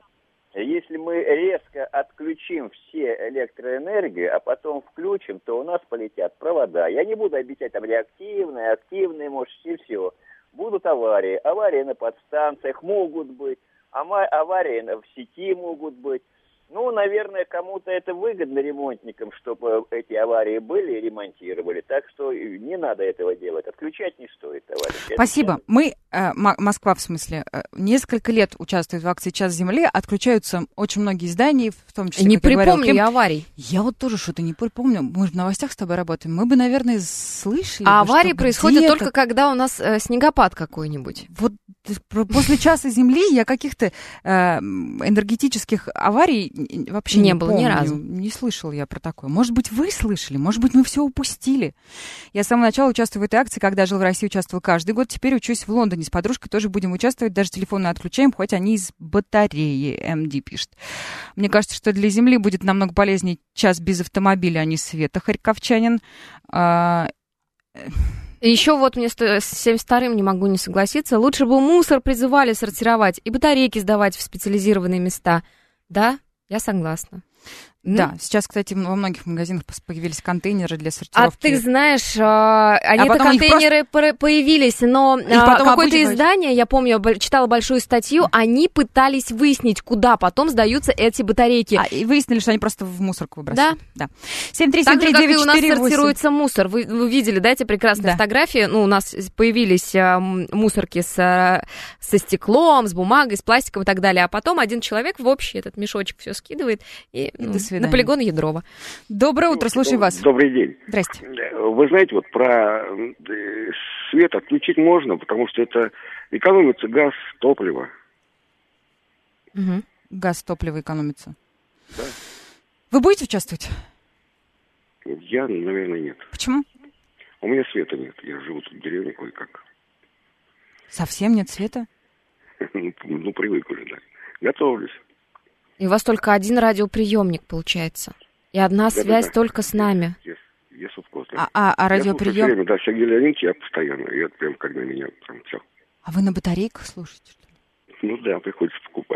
Если мы резко отключим все электроэнергию, а потом включим, то у нас полетят провода. Я не буду обещать там реактивные, активные мощности, все. Будут аварии. Аварии на подстанциях могут быть, ама- аварии на- в сети могут быть. Ну, наверное, кому-то это выгодно, ремонтникам, чтобы эти аварии были и ремонтировали. Так что не надо этого делать. Отключать не стоит, товарищи. Это Спасибо. Мы, э, М- Москва в смысле, э, несколько лет участвует в акции «Час земли». Отключаются очень многие здания, в том числе, Не как я говорила, припомню Кем- я аварий. Я вот тоже что-то не припомню. Мы же в новостях с тобой работаем. Мы бы, наверное, слышали. А бы, аварии что происходят где-то- только когда у нас э, снегопад какой-нибудь. Вот После часа Земли я каких-то э, энергетических аварий вообще не, не не было помню. ни разу. Не слышал я про такое. Может быть, вы слышали, может быть, мы все упустили. Я с самого начала участвую в этой акции, когда жил в России, участвовал каждый год. Теперь учусь в Лондоне с подружкой, тоже будем участвовать. Даже телефоны отключаем, хоть они из батареи, эм ди пишет. Мне кажется, что для Земли будет намного полезнее час без автомобиля, а не света, харьковчанин. А... Еще вот мне с семьдесят вторым не могу не согласиться. Лучше бы мусор призывали сортировать и батарейки сдавать в специализированные места. Да, я согласна. Да, mm. сейчас, кстати, во многих магазинах появились контейнеры для сортировки. А ты знаешь, они-то а контейнеры просто... появились, но какое-то обычно... издание, я помню, читала большую статью, они пытались выяснить, куда потом сдаются эти батарейки. А, и выяснили, что они просто в мусорку выбрасывают. Да. да. семь три семь три так же, девять как и четыре восемь. у нас сортируется мусор. Вы, вы видели, да, эти прекрасные да. фотографии? Ну, у нас появились а, мусорки с, а, со стеклом, с бумагой, с пластиком и так далее. А потом один человек в общий этот мешочек все скидывает и, и ну, на полигон Ядрова. Доброе утро, слушаю вас. Добрый день. Здрасте. Вы знаете, вот про свет отключить можно, потому что это экономится газ, топливо. Угу. Газ, топливо экономится. Да. Вы будете участвовать? Я, наверное, нет. Почему? У меня света нет. Я живу тут в деревне кое-как. Совсем нет света? Ну, привык уже, да. Готовлюсь. И у вас только один радиоприемник, получается. И одна да, связь да, да. только с нами. Я, я, я а, а, а радиоприем... Я время, да, Сергей Леонидович, я постоянно. Я прям, когда меня там все. А вы на батарейках слушаете, что ли? Ну да, приходится покупать.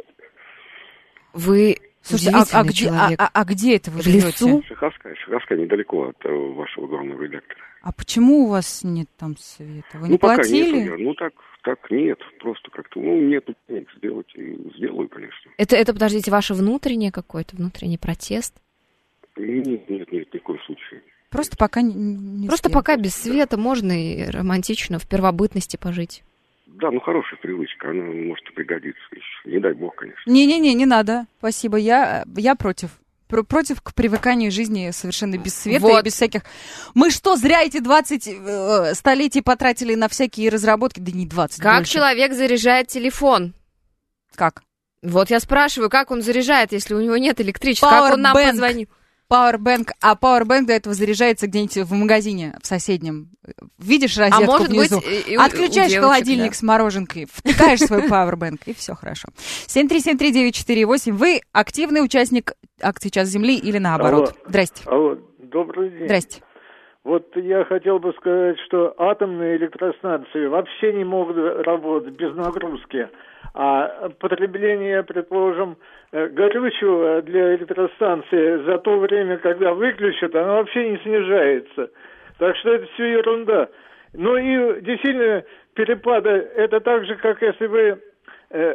Вы Слушайте, а, а, где, а, а, а где это вы в лесу? Шаховская, Шаховская, недалеко от uh, вашего главного редактора. А почему у вас нет там света? Вы ну, не пока платили? Нет, ну, так, так нет. Просто как-то, ну, нет денег сделать. И сделаю, конечно. Это, это, подождите, ваше внутреннее какой-то, внутренний протест? Нет, нет, нет, ни в коем случае. Просто пока не, не Просто сделать. пока без света да. можно и романтично в первобытности пожить. Да, ну хорошая привычка, она может и пригодиться еще. Не дай бог, конечно. Не-не-не, не надо, спасибо, я, я против. Про- против к привыканию жизни совершенно без света вот. И без всяких... Мы что, зря эти двадцать э, столетий потратили на всякие разработки? Да не двадцать, Как больше. Человек заряжает телефон? Как? Вот я спрашиваю, как он заряжает, если у него нет электричества? Как он нам позвонил? Powerbank, а Powerbank до этого заряжается где-нибудь в магазине в соседнем. Видишь розетку а может внизу? Быть, и, отключаешь девочек, холодильник да. с мороженкой, втыкаешь свой Powerbank, и все хорошо. семь три семь три девять четыре восемь. Вы активный участник акции «Час Земли» или наоборот? Алло. Здрасте. Алло, добрый день. Здрасте. Вот я хотел бы сказать, что атомные электростанции вообще не могут работать без нагрузки. А потребление, предположим, горючего для электростанции за то время, когда выключат, оно вообще не снижается. Так что это все ерунда. Ну и действительно, перепады, это так же, как если вы э,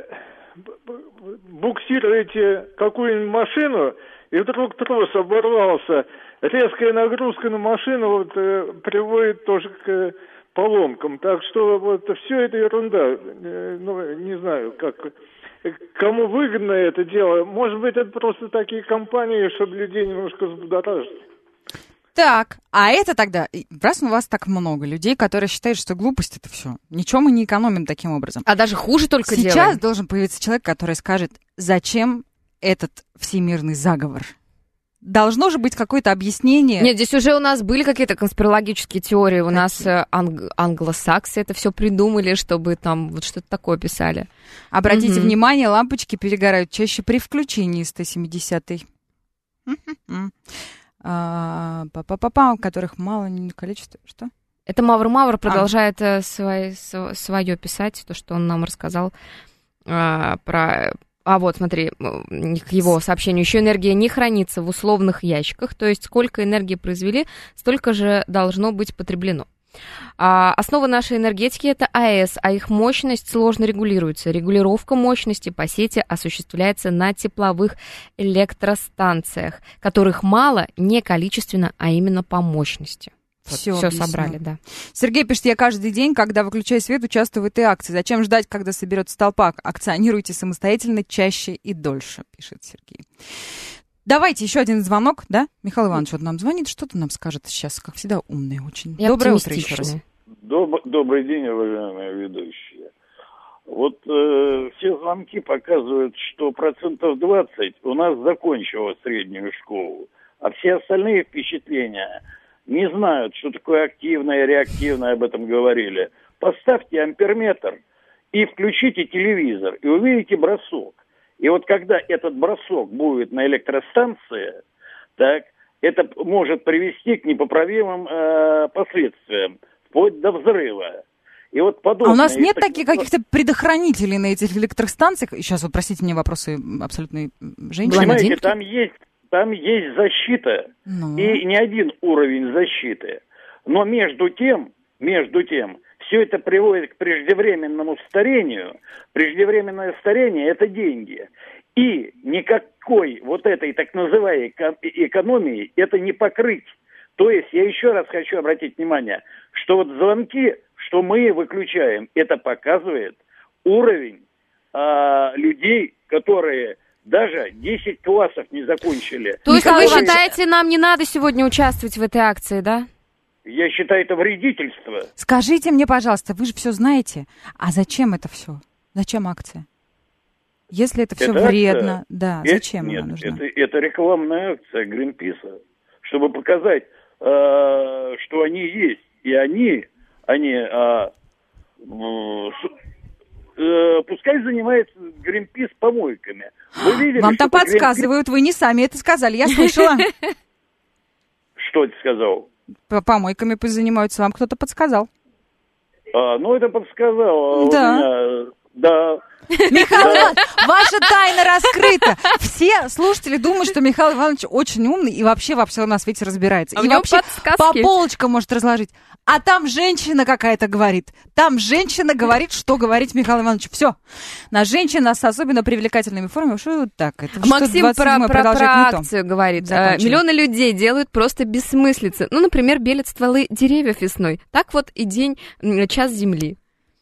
буксируете какую-нибудь машину, и вдруг трос оборвался. Резкая нагрузка на машину вот, э, приводит тоже к поломкам. Так что вот все это ерунда. Э, ну, не знаю, как кому выгодно это дело. Может быть, это просто такие компании, чтобы людей немножко взбудоражить. Так, а это тогда, раз у вас так много людей, которые считают, что глупость это все, ничего мы не экономим таким образом. А даже хуже только Сейчас делаем. должен появиться человек, который скажет, зачем этот всемирный заговор. Должно же быть какое-то объяснение. Нет, здесь уже у нас были какие-то конспирологические теории. У Какие? нас анг- англосаксы это все придумали, чтобы там вот что-то такое писали. Обратите угу. внимание, лампочки перегорают чаще при включении сто семидесятой. А, па-па-па-па, у которых мало количества. Что? Это Мавр Мавр продолжает а. свое, свое писать, то, что он нам рассказал а, про... А вот, смотри, к его сообщению. Еще энергия не хранится в условных ящиках, то есть сколько энергии произвели, столько же должно быть потреблено. А основа нашей энергетики – это АЭС, а их мощность сложно регулируется. Регулировка мощности по сети осуществляется на тепловых электростанциях, которых мало не количественно, а именно по мощности. Вот, все, все собрали, да. Сергей пишет, я каждый день, когда выключаю свет, участвую в этой акции. Зачем ждать, когда соберется толпа? Акционируйте самостоятельно чаще и дольше, пишет Сергей. Давайте еще один звонок, да? Михаил Иванович вот нам звонит, что-то нам скажет сейчас, как всегда, умный очень. И Доброе утро еще раз. Доб- Добрый день, уважаемые ведущие. Вот э, все звонки показывают, что процентов двадцать у нас закончило среднюю школу, а все остальные впечатления не знают, что такое активное, реактивное, об этом говорили. Поставьте амперметр и включите телевизор, и увидите бросок. И вот когда этот бросок будет на электростанции, так, это может привести к непоправимым э, последствиям, вплоть до взрыва. И вот а у нас нет так... таких каких-то предохранителей на этих электростанциях? Сейчас вот, простите мне вопросы абсолютной женщины. Понимаете, там есть, там есть защита, ну. и не один уровень защиты. Но между тем, между тем, все это приводит к преждевременному старению. Преждевременное старение – это деньги. И никакой вот этой так называемой экономии это не покрыть. То есть я еще раз хочу обратить внимание, что вот звонки, что мы выключаем, это показывает уровень а, людей, которые даже десять классов не закончили. То есть вы считаете, нам не надо сегодня участвовать в этой акции, да? Я считаю, это вредительство. Скажите мне, пожалуйста, вы же все знаете, а зачем это все? Зачем акция? Если это все это вредно, акция? Да, это, зачем нет, она нужна? Это, это рекламная акция Гринписа, чтобы показать, э, что они есть, и они, они, э, э, пускай занимается Гринпис помойками. Вы видели, вам там подсказывают, Greenpeace... вы не сами это сказали, я слышала. Что ты сказал? Помойками пусть занимаются, вам кто-то подсказал. А, ну, это подсказал. Да. Меня, да. Михаил Иванович, ваша тайна раскрыта. Все слушатели думают, что Михаил Иванович очень умный и вообще во всем на свете разбирается. А и вообще по полочкам может разложить. А там женщина какая-то говорит. Там женщина говорит, что говорить Михаилу Ивановичу. Все. На женщин с особенно привлекательными формами. Что так? Это Максим про, про, про акцию говорит. Закончили. Миллионы людей делают просто бессмыслицы. Ну, например, белят стволы деревьев весной. Так вот и день, час земли.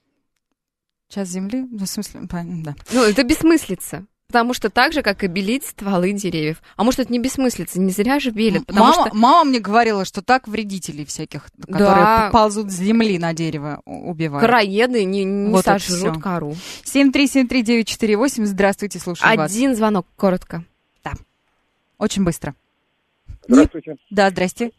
Час земли? В смысле, да. Ну, это бессмыслица. Потому что так же, как и белить стволы деревьев. А может, это не бессмыслица, не зря же белят. Мама, что... мама мне говорила, что так вредителей всяких, которые да. ползут с земли на дерево, убивают. Короеды не, не вот сожрут кору. семь три семь три девять четыре восемь, здравствуйте, слушаю Один вас. Один звонок, коротко. Да, очень быстро. Здравствуйте. Не... Да, здрасте.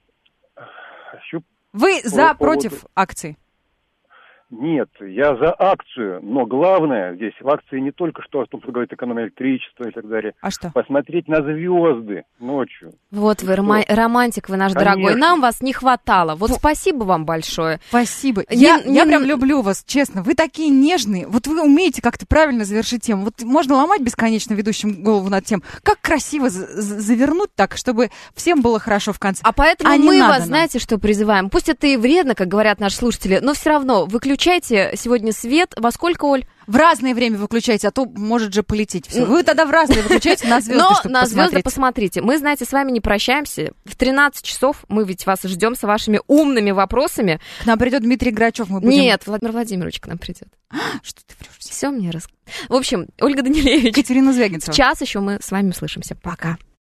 Хочу Вы по за, поводу... против акции? Нет, я за акцию, но главное здесь в акции не только что, о том, что говорит экономия электричества и так далее. А что? Посмотреть на звезды ночью. Вот вы рома- романтик, вы наш Конечно. Дорогой. Нам вас не хватало. Вот спасибо вам большое. Спасибо. Я, я, я прям люблю вас, честно. Вы такие нежные. Вот вы умеете как-то правильно завершить тему. Вот можно ломать бесконечно ведущим голову над тем, как красиво завернуть так, чтобы всем было хорошо в конце. А поэтому а мы вас, нам. знаете, что призываем? Пусть это и вредно, как говорят наши слушатели, но все равно выключайте Выключайте сегодня свет. Во сколько, Оль? В разное время выключайте, а то может же полететь все. Вы тогда в разное выключайте на звезды, Но чтобы на посмотреть. звезды посмотрите. Мы, знаете, с вами не прощаемся. В тринадцать часов мы ведь вас ждем с вашими умными вопросами. К нам придет Дмитрий Грачев. Мы будем... Нет, Владимир Владимирович к нам придет. Что ты врешь? Все мне рассказал. В общем, Ольга Данилевич. Катерина Звягинцева. Час еще мы с вами услышимся. Пока.